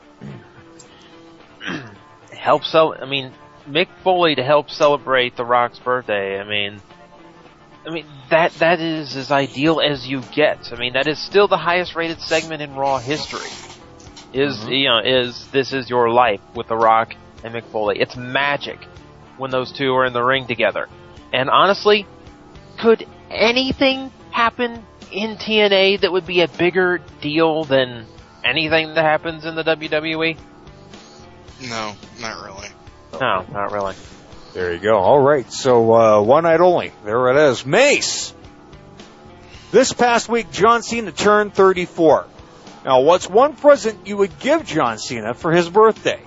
help cel- I mean, Mick Foley to help celebrate The Rock's birthday. I mean, I mean that that is as ideal as you get. I mean, that is still the highest rated segment in Raw history. Is mm-hmm. you know is This Is Your Life with The Rock and Mick Foley. It's magic when those two are in the ring together. And honestly, could anything happen in T N A that would be a bigger deal than anything that happens in the W W E? No, not really. No, not really. There you go. All right. So, uh, one night only. There it is. Mace. This past week, John Cena turned thirty-four. Now, what's one present you would give John Cena for his birthday?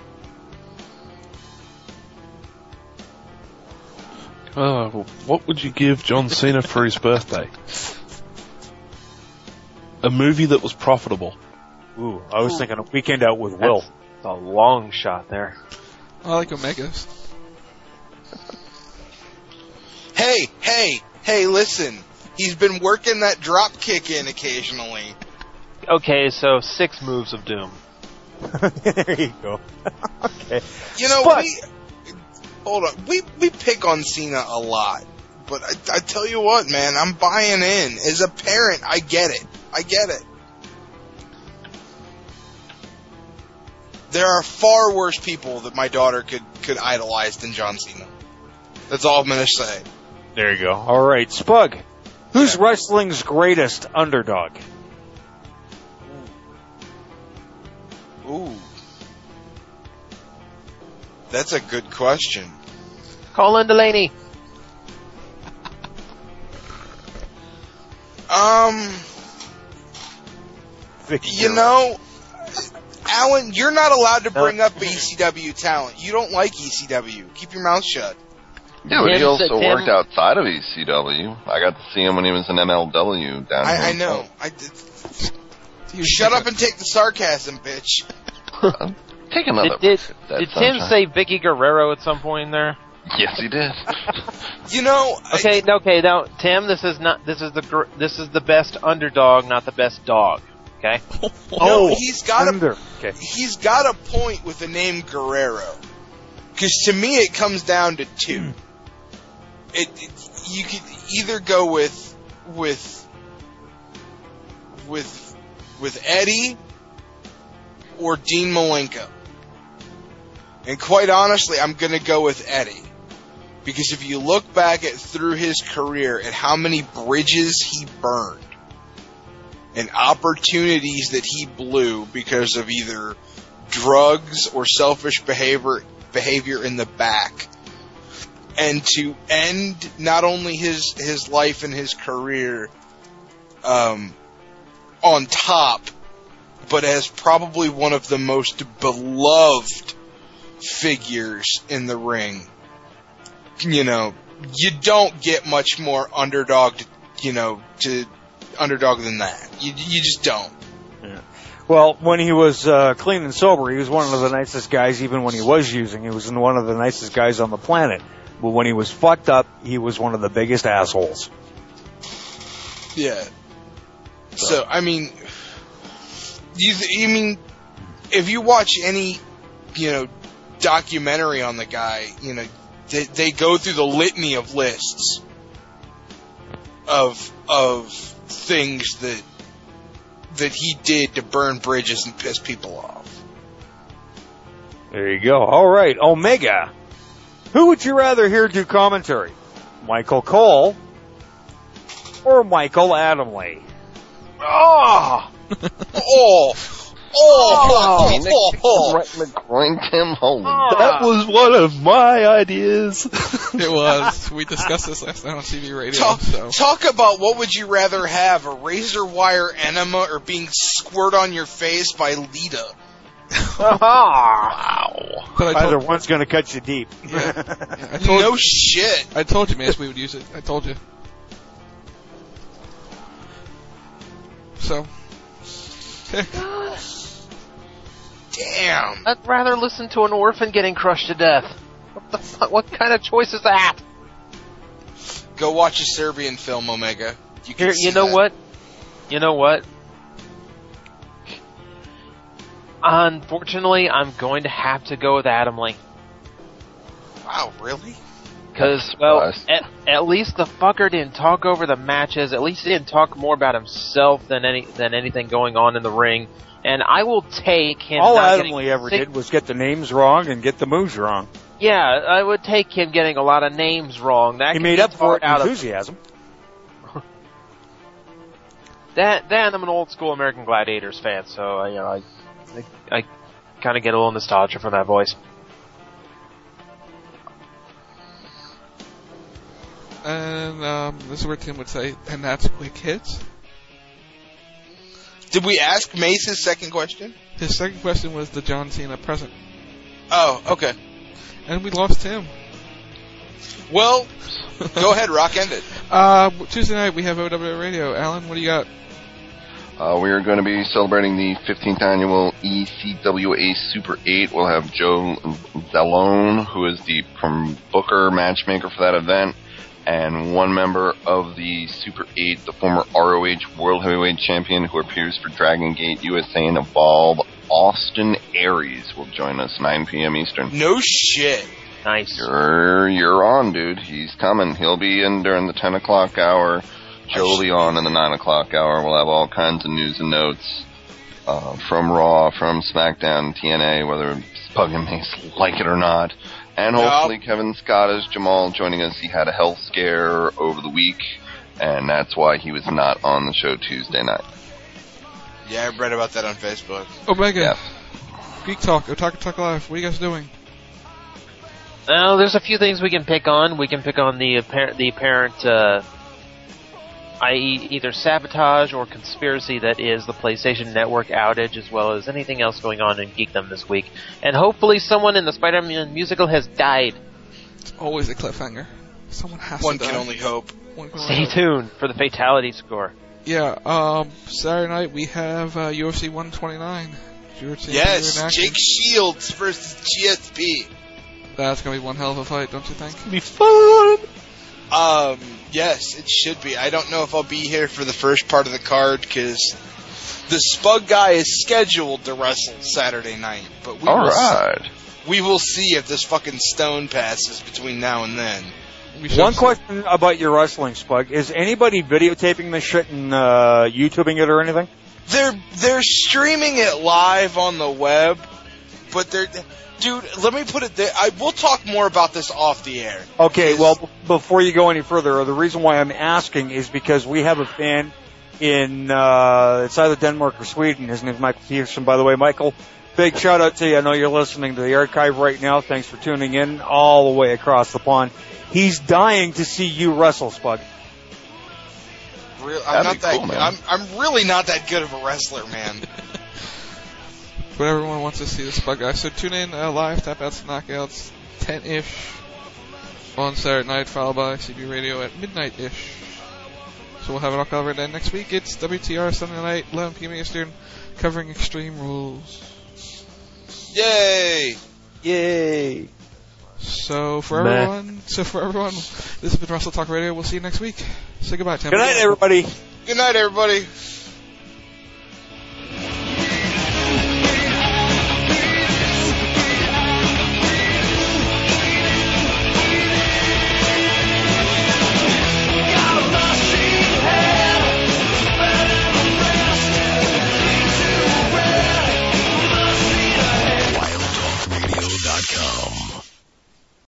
Uh, what would you give John Cena for his birthday? A movie that was profitable. Ooh, I was Ooh. thinking a Weekend Out with Will. That's a long shot there. I like Omegas. Hey, hey, hey, listen. He's been working that drop kick in occasionally. Okay, so six moves of doom. There you go. Okay. You know, but, we... Hold on. We, we pick on Cena a lot. But I, I tell you what, man, I'm buying in. As a parent, I get it. I get it. There are far worse people that my daughter could, could idolize than John Cena. That's all I'm going to say. There you go. All right, Spug. Who's yeah. wrestling's greatest underdog? Ooh. That's a good question. Call in Delaney. Um, you know, Alan, you're not allowed to bring up E C W talent. You don't like E C W. Keep your mouth shut. Yeah, but he also worked outside of E C W. I got to see him when he was in M L W down I, here. I know. I did. Shut up and take the sarcasm, bitch. Take another. Did, did, did Tim say Vicky Guerrero at some point in there? Yes, he did. You know. Okay, I, okay. Now, Tim, this is not. This is the. This is the best underdog, not the best dog. Okay. Oh, no, he's got under. a. Okay. He's got a point with the name Guerrero, because to me it comes down to two. It, it you could either go with with with with Eddie or Dean Malenko. And quite honestly, I'm going to go with Eddie. Because if you look back at through his career at how many bridges he burned and opportunities that he blew because of either drugs or selfish behavior behavior in the back, and to end not only his his life and his career um, on top, but as probably one of the most beloved figures in the ring. You know, you don't get much more underdog, to, you know, to underdog than that. You you just don't. Yeah. Well, when he was uh, clean and sober, he was one of the nicest guys. Even when he was using, he was one of the nicest guys on the planet. But when he was fucked up, he was one of the biggest assholes. Yeah. So, I mean, you, you mean, if you watch any, you know, documentary on the guy, you know, they, they go through the litany of lists of of things that that he did to burn bridges and piss people off. There you go. All right, Omega. Who would you rather hear do commentary? Michael Cole or Michael Adamle? Oh! oh! Oh! Nick McCoy, Tim Holy. That was one of my ideas. It was. We discussed this last night on C V Radio. Talk, so. talk about what would you rather have, a razor wire enema or being squirted on your face by Lita? Wow. But I Either told, one's going to cut you deep. yeah, yeah, I told no you, shit. I told you, Mace, we would use it. I told you. So. Damn. I'd rather listen to an orphan getting crushed to death. What the fuck? What kind of choice is that? Go watch a Serbian film, Omega. You can Here, see you know that. what? You know what? Unfortunately, I'm going to have to go with Adamle. Wow, really? Because, well, at, at least the fucker didn't talk over the matches. At least he didn't talk more about himself than any than anything going on in the ring. And I will take him. All not Adamle getting ever sick. did was get the names wrong and get the moves wrong. Yeah, I would take him getting a lot of names wrong. That He can made be up for it taught out in of- enthusiasm. That, then I'm an old school American Gladiators fan, so I, you know, I, I, I kind of get a little nostalgia from that voice. And um, this is where Tim would say, and that's quick hits. Did we ask Mace's second question? His second question was the John Cena present. Oh, okay. And we lost Tim. Well, go ahead, Rock, end it. Uh, Tuesday night we have O W Radio. Alan, what do you got? Uh, we are going to be celebrating the fifteenth annual E C W A Super eight. We'll have Joe Zalone, who is the from Booker matchmaker for that event, and one member of the Super eight, the former R O H World Heavyweight Champion who appears for Dragon Gate U S A and Evolve, Austin Aries, will join us nine p.m. Eastern. No shit. Nice. You're, you're on, dude. He's coming. He'll be in during the ten o'clock hour. Joe will be on in the nine o'clock hour. We'll have all kinds of news and notes uh, from Raw, from SmackDown, T N A, whether Spug and Mace like it or not. And hopefully Yep. Kevin Scott is Jamal joining us. He had a health scare over the week, and that's why he was not on the show Tuesday night. Yeah, I read about that on Facebook. Omega. Yeah. Geek Talk. Otaku Talk Live. What are you guys doing? Well, there's a few things we can pick on. We can pick on the apparent, the apparent, uh, that is either sabotage or conspiracy that is the PlayStation Network outage, as well as anything else going on in Geekdom this week. And hopefully someone in the Spider-Man musical has died. It's always a cliffhanger. Someone has One to die. can only hope. One can Stay only hope. tuned for the fatality score. Yeah, um, Saturday night we have uh, U F C one twenty-nine. U F C Yes, in action. Jake Shields versus G S P. That's gonna be one hell of a fight, don't you think? It'll be fun. Um, yes, it should be. I don't know if I'll be here for the first part of the card because the Spug guy is scheduled to wrestle Saturday night. But we All will right. see, we will see if this fucking stone passes between now and then. One question about your wrestling, Spug. Is anybody videotaping this shit and uh, YouTubing it or anything? They're they're streaming it live on the web, but they're dude. Let me put it there. I we'll talk more about this off the air. Okay, well, b- before you go any further, the reason why I'm asking is because we have a fan in, uh, it's either Denmark or Sweden. His name's Michael Peterson, by the way. Michael, big shout out to you. I know you're listening to the archive right now. Thanks for tuning in all the way across the pond. He's dying to see you wrestle, Spug. real. I'm That'd not be that. cool, man. I'm I'm really not that good of a wrestler, man. But everyone wants to see the Spud Guy. So tune in uh, live, Tap Outs, Knockouts, ten-ish on Saturday night, followed by C B Radio at midnight-ish. So we'll have it all covered. And next week it's W T R Sunday night, eleven p.m. Eastern, covering Extreme Rules. Yay! Yay! So for Meh. everyone, so for everyone, this has been Wrestle Talk Radio. We'll see you next week. Say goodbye, Tim. Good night, everybody. Good night, everybody.